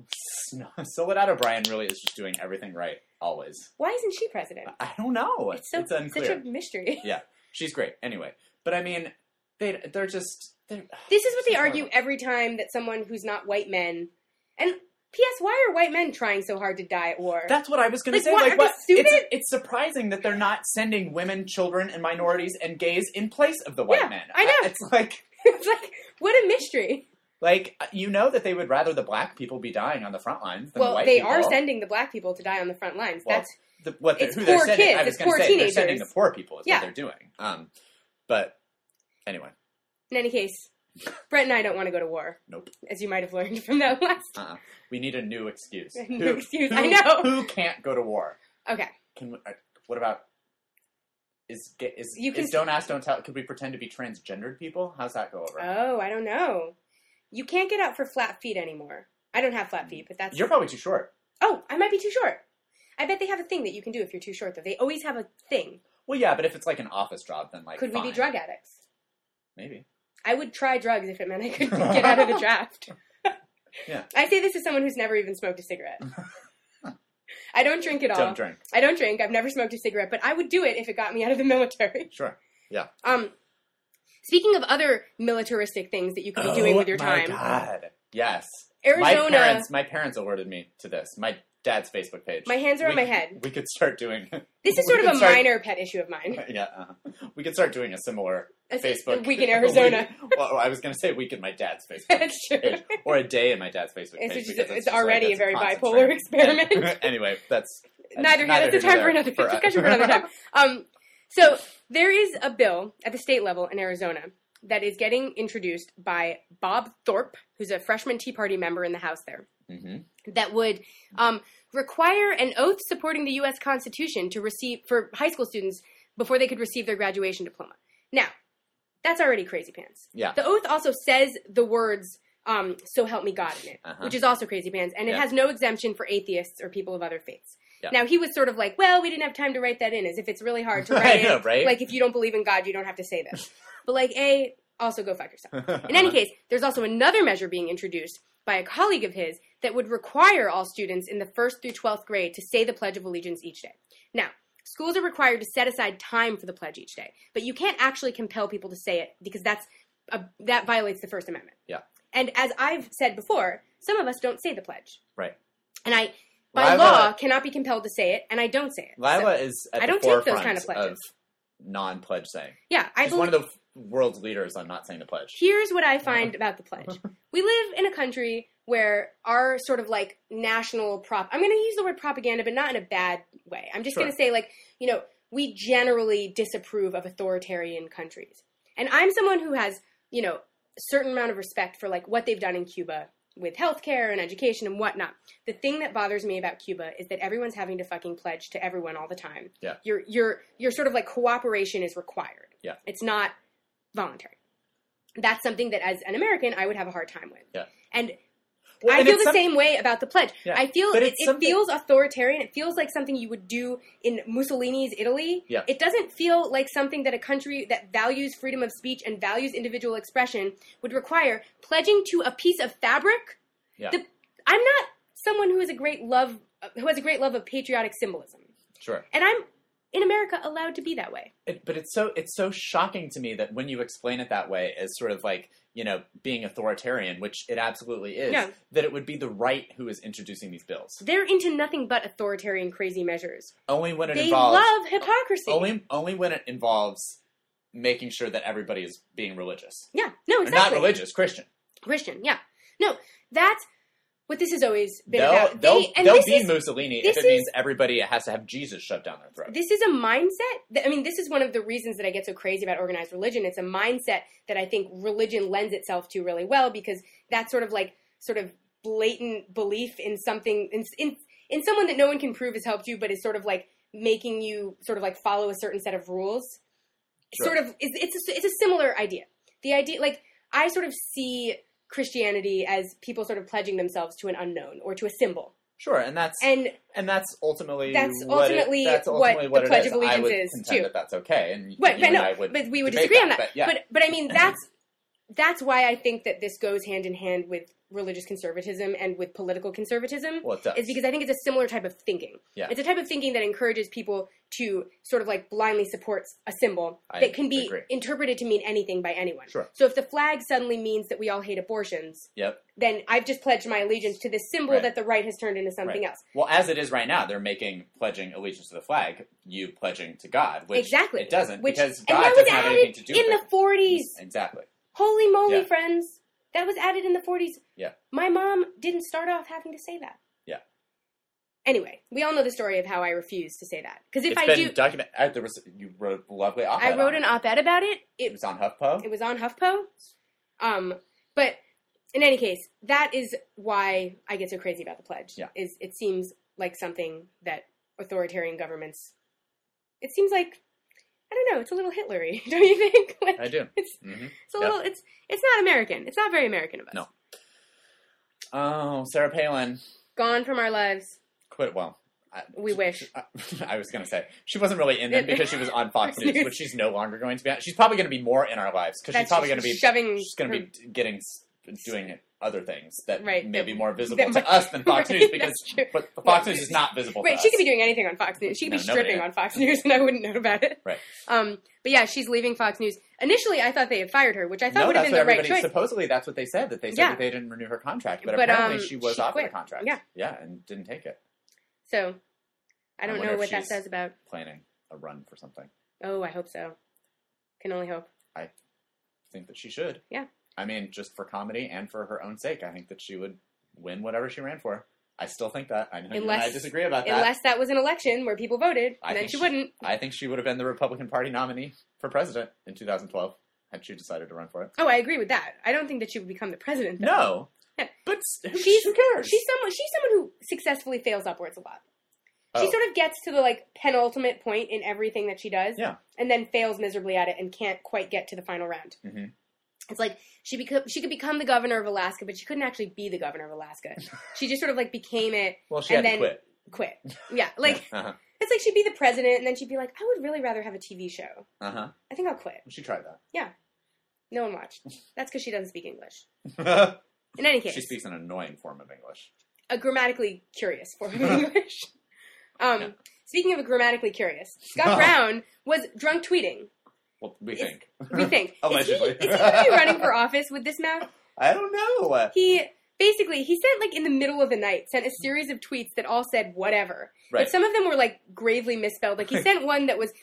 Soledad O'Brien really is just doing everything right, always. Why isn't she president? I don't know. It's unclear. Such a mystery. Yeah, she's great. Anyway, but I mean, they're just... This is what they argue every time that someone who's not white men... And P.S., why are white men trying so hard to die at war? That's what I was going to say. What, what? It's surprising that they're not sending women, children, and minorities and gays in place of the white men. I know. It's like... what a mystery. Like, that they would rather the black people be dying on the front lines than the white people. Well, they are sending the black people to die on the front lines. Well, it's poor kids. It's poor teenagers. They're sending the poor people is what they're doing. But, anyway. In any case, Brett and I don't want to go to war. Nope. As you might have learned from that last. We need a new excuse. I know. Who can't go to war? Okay. What about... Don't ask, don't tell. Could we pretend to be transgendered people? How's that go over? Oh, I don't know. You can't get out for flat feet anymore. I don't have flat feet, but that's... You're probably too short. Oh, I might be too short. I bet they have a thing that you can do if you're too short, though. They always have a thing. Well, yeah, but if it's like an office job, then Could we be drug addicts? Maybe. I would try drugs if it meant I could get out of the draft. Yeah. I say this as someone who's never even smoked a cigarette. I don't drink at all. Don't drink. I don't drink. I've never smoked a cigarette, but I would do it if it got me out of the military. Sure. Yeah. Speaking of other militaristic things that you could be doing with your time. Oh, my God. Yes. Arizona. My parents alerted me to this. My dad's Facebook page. My hands are on my head. We could start doing... This is sort of a minor pet issue of mine. Yeah. We could start doing a similar Facebook... Week in Arizona. Well, I was going to say a week in my dad's Facebook That's true. page. Or a day in my dad's Facebook page. It's already a very bipolar experiment. Anyway, that's... Neither here. That's a time for another discussion for another time. So, there is a bill at the state level in Arizona that is getting introduced by Bob Thorpe, who's a freshman Tea Party member in the House there, that would require an oath supporting the U.S. Constitution for high school students before they could receive their graduation diploma. Now, that's already crazy pants. Yeah. The oath also says the words, so help me God in it, which is also crazy pants, and it has no exemption for atheists or people of other faiths. Yep. Now, he was sort of like, well, we didn't have time to write that in, as if it's really hard to write I know, right? Like, if you don't believe in God, you don't have to say this. But, also go fuck yourself. In any case, there's also another measure being introduced by a colleague of his that would require all students in the 1st through 12th grade to say the Pledge of Allegiance each day. Now, schools are required to set aside time for the pledge each day, but you can't actually compel people to say it because that violates the First Amendment. Yeah. And as I've said before, some of us don't say the pledge. Right. And by law, cannot be compelled to say it, and I don't say it. Lila is at the forefront take those kind of pledges. Non-pledge saying. Yeah. She's one of the world's leaders on not saying the pledge. Here's what I find about the pledge. We live in a country where our sort of national I'm going to use the word propaganda, but not in a bad way. I'm just going to say we generally disapprove of authoritarian countries. And I'm someone who has, a certain amount of respect for what they've done in Cuba with healthcare and education and whatnot. The thing that bothers me about Cuba is that everyone's having to fucking pledge to everyone all the time. Yeah. Your sort of cooperation is required. Yeah. It's not voluntary. That's something that, as an American, I would have a hard time with. Yeah. And I feel the same way about the pledge. Yeah. I feel it feels authoritarian. It feels like something you would do in Mussolini's Italy. Yeah. It doesn't feel like something that a country that values freedom of speech and values individual expression would require. Pledging to a piece of fabric. Yeah. I'm not someone who has a great love of patriotic symbolism. Sure. And I'm, in America, allowed to be that way. But it's so shocking to me that when you explain it that way as sort of like, being authoritarian, which it absolutely is, that it would be the right who is introducing these bills. They're into nothing but authoritarian, crazy measures. Only when it they involves... They love hypocrisy. Only when it involves making sure that everybody is being religious. Yeah, no, exactly. Not religious, Christian. Christian, yeah. No, that's what this has always been about. They'll be Mussolini if it means everybody has to have Jesus shoved down their throat. This is a mindset. This is one of the reasons that I get so crazy about organized religion. It's a mindset that I think religion lends itself to really well, because that's sort of blatant belief in something, in someone that no one can prove has helped you, but is sort of like making you sort of like follow a certain set of rules. Sure. Sort of, it's a similar idea. The idea, like, I sort of see Christianity as people sort of pledging themselves to an unknown or to a symbol. Sure, and that's ultimately what the Pledge of Allegiance is too. That's okay, and but we would disagree on that. But I mean, that's why I think that this goes hand in hand with religious conservatism and with political conservatism. Well, it does. Is because I think it's a similar type of thinking. Yeah. It's a type of thinking that encourages people to sort of like blindly support a symbol that can be interpreted to mean anything by anyone. Sure. So if the flag suddenly means that we all hate abortions, then I've just pledged my allegiance to this symbol that the right has turned into something else. Well, as it is right now, they're making pledging allegiance to the flag you pledging to God, which it doesn't, because God doesn't have anything to do with it. In the 40s. Exactly. Holy moly, friends. That was added in the 40s. Yeah. My mom didn't start off having to say that. Yeah. Anyway, we all know the story of how I refused to say that. Because if you wrote a lovely op-ed. I wrote an op-ed about it. It was on HuffPo. It was on HuffPo. But in any case, that is why I get so crazy about the pledge. Yeah. It seems like something that authoritarian governments. It seems like, I don't know, it's a little Hitler-y, don't you think? Like, I do. It's a little. It's not American. It's not very American of us. No. Oh, Sarah Palin. Gone from our lives. Quit. Well, we wish. I was going to say she wasn't really in them because she was on Fox News, which she's no longer going to be on. She's probably going to be more in our lives because she's probably going to be She's going to be doing other things that may be more visible to us than Fox News, because Fox News is not visible to us. She could be doing anything on Fox News. She could be stripping on Fox News and I wouldn't know about it. Right. But yeah, she's leaving Fox News. Initially, I thought they had fired her, which I thought would have been the right choice. Supposedly, that's what they said, that they said that they didn't renew her contract, but apparently she was offered a contract. Yeah, and didn't take it. So, I don't know what that says about planning a run for something. Oh, I hope so. Can only hope. I think that she should. Yeah. I mean, just for comedy and for her own sake, I think that she would win whatever she ran for. I still think that. I know I disagree about that. Unless that was an election where people voted, and then she wouldn't. I think she would have been the Republican Party nominee for president in 2012 had she decided to run for it. Oh, I agree with that. I don't think that she would become the president, though. No. But who cares? She's someone who successfully fails upwards a lot. She sort of gets to the, like, penultimate point in everything that she does, and then fails miserably at it and can't quite get to the final round. Mm-hmm. It's like she could become the governor of Alaska, but she couldn't actually be the governor of Alaska. She just sort of, like, became it. Well, she had to quit. Yeah, like, it's like she'd be the president, and then she'd be like, I would really rather have a TV show. Uh-huh. I think I'll quit. She tried that. Yeah. No one watched. That's because she doesn't speak English. In any case. She speaks an annoying form of English. A grammatically curious form of English. Speaking of grammatically curious, Scott Brown was drunk tweeting. Well, we think. Allegedly. Is he going to be running for office with this mouth? I don't know. He sent, like, in the middle of the night, sent a series of tweets that all said whatever. Right. But some of them were, like, gravely misspelled. Like, he sent one that was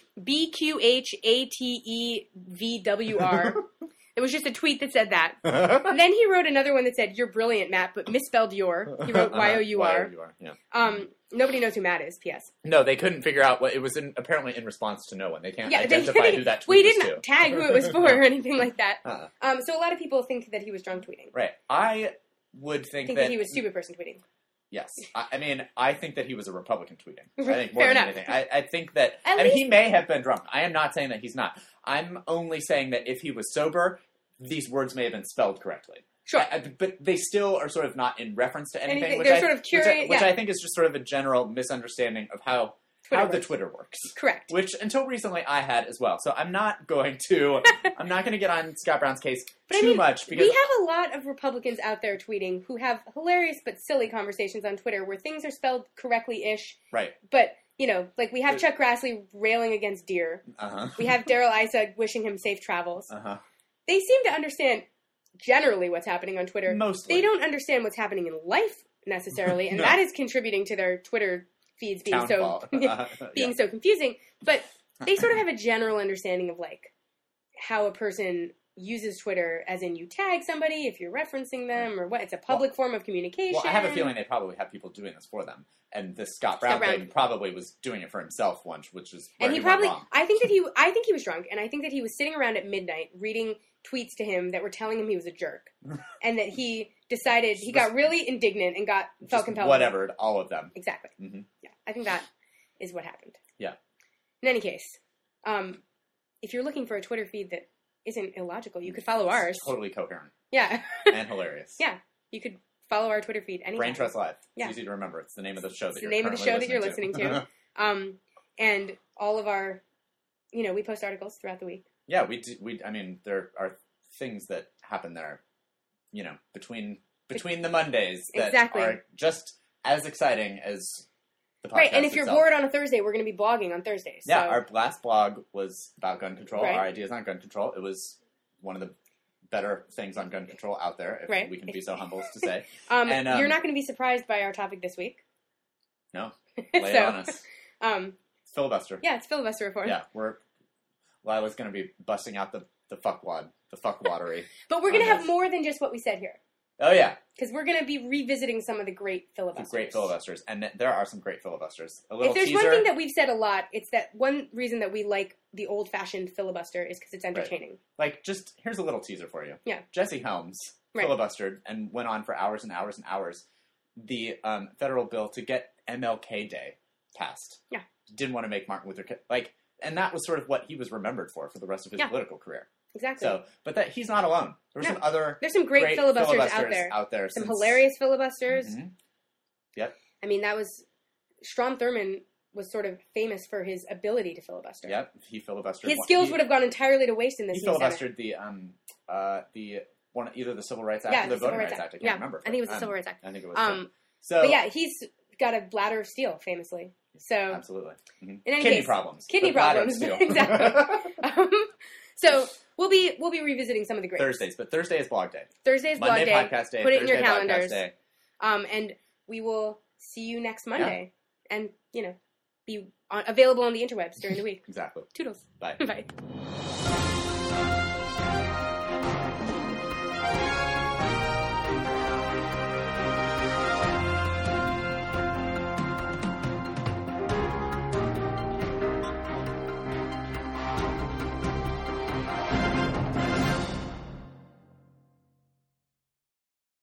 BQHATEVWR. It was just a tweet that said that. And then he wrote another one that said, "You're brilliant, Matt," but misspelled your. He wrote Y-O-U-R. Yeah. Nobody knows who Matt is, P.S. No, they couldn't figure out what it was apparently in response to no one. They can't identify who that tweet was to. We didn't tag who it was for or anything like that. So a lot of people think that he was drunk tweeting. Right. I would think that he was stupid person tweeting. Yes. I mean, I think that he was a Republican tweeting. I think more Fair than enough. anything. I think that... he may have been drunk. I am not saying that he's not. I'm only saying that if he was sober, these words may have been spelled correctly. Sure. But they still are sort of not in reference to anything. They're sort of curious. Which I think is just sort of a general misunderstanding of how the Twitter works. Correct. Which, until recently, I had as well. So I'm not going to get on Scott Brown's case too much. Because we have a lot of Republicans out there tweeting who have hilarious but silly conversations on Twitter where things are spelled correctly-ish. Right. But, like we have Chuck Grassley railing against Deere. Uh-huh. We have Darrell Issa wishing him safe travels. Uh-huh. They seem to understand generally what's happening on Twitter. Mostly. They don't understand what's happening in life, necessarily, and that is contributing to their Twitter feeds being so confusing, but they sort of have a general understanding of how a person uses Twitter, as in you tag somebody if you're referencing them or what. It's a public form of communication. Well, I have a feeling they probably have people doing this for them, and this Scott Brown thing probably was doing it for himself once, which is where he went wrong. I think he was drunk, and I think that he was sitting around at midnight reading tweets to him that were telling him he was a jerk, and that he decided he got really indignant and felt compelled. Whatever, all of them. Exactly. Mm-hmm. Yeah, I think that is what happened. Yeah. In any case, if you're looking for a Twitter feed that isn't illogical, you could follow ours. It's totally coherent. Yeah. And hilarious. Yeah, you could follow our Twitter feed anytime. Brain Trust Live. It's yeah. easy to remember. It's the name of the show that you're listening to. And all of our, we post articles throughout the week. Yeah, we do. I mean, there are things that happen there, between the Mondays that are just as exciting as the podcast. Right, and if you're itself. bored on a Thursday, we're going to be blogging on Thursdays. Yeah, so. our last blog was about gun control. Right. Our ideas on gun control. It was one of the better things on gun control out there, if we can be so humble as to say. And you're not going to be surprised by our topic this week. No, lay it on us. It's filibuster. Yeah, it's filibuster reform. Yeah, Lila's going to be busting out the fuckwad, the fuckwatery. But we're going to have more than just what we said here. Oh, yeah. Because we're going to be revisiting some of the great filibusters. And there are some great filibusters. If there's one thing that we've said a lot, it's that one reason that we like the old-fashioned filibuster is because it's entertaining. Right. Here's a little teaser for you. Yeah. Jesse Helms filibustered and went on for hours and hours and hours. The federal bill to get MLK Day passed. Yeah. Didn't want to make Martin Luther King... and that was sort of what he was remembered for the rest of his political career. Exactly. So, but he's not alone. There's some great filibusters out there. Some hilarious filibusters. Mm-hmm. Yep. I mean, Strom Thurmond was sort of famous for his ability to filibuster. Yep, he filibustered. His skills would have gone entirely to waste in this. He filibustered either the Civil Rights Act or the Voting Rights Act. I can't remember. I think it was the Civil Rights Act. I think it was. But yeah, he's got a bladder of steel, famously. So absolutely. Mm-hmm. In any kidney case, problems. Exactly. So we'll be revisiting some of the greats. Thursdays, but Thursday is blog day. Thursday is blog day. Monday podcast day. Put it Thursday in your calendars. Day. And we will see you next Monday. Yeah. And be available on the interwebs during the week. Exactly. Toodles. Bye. Bye.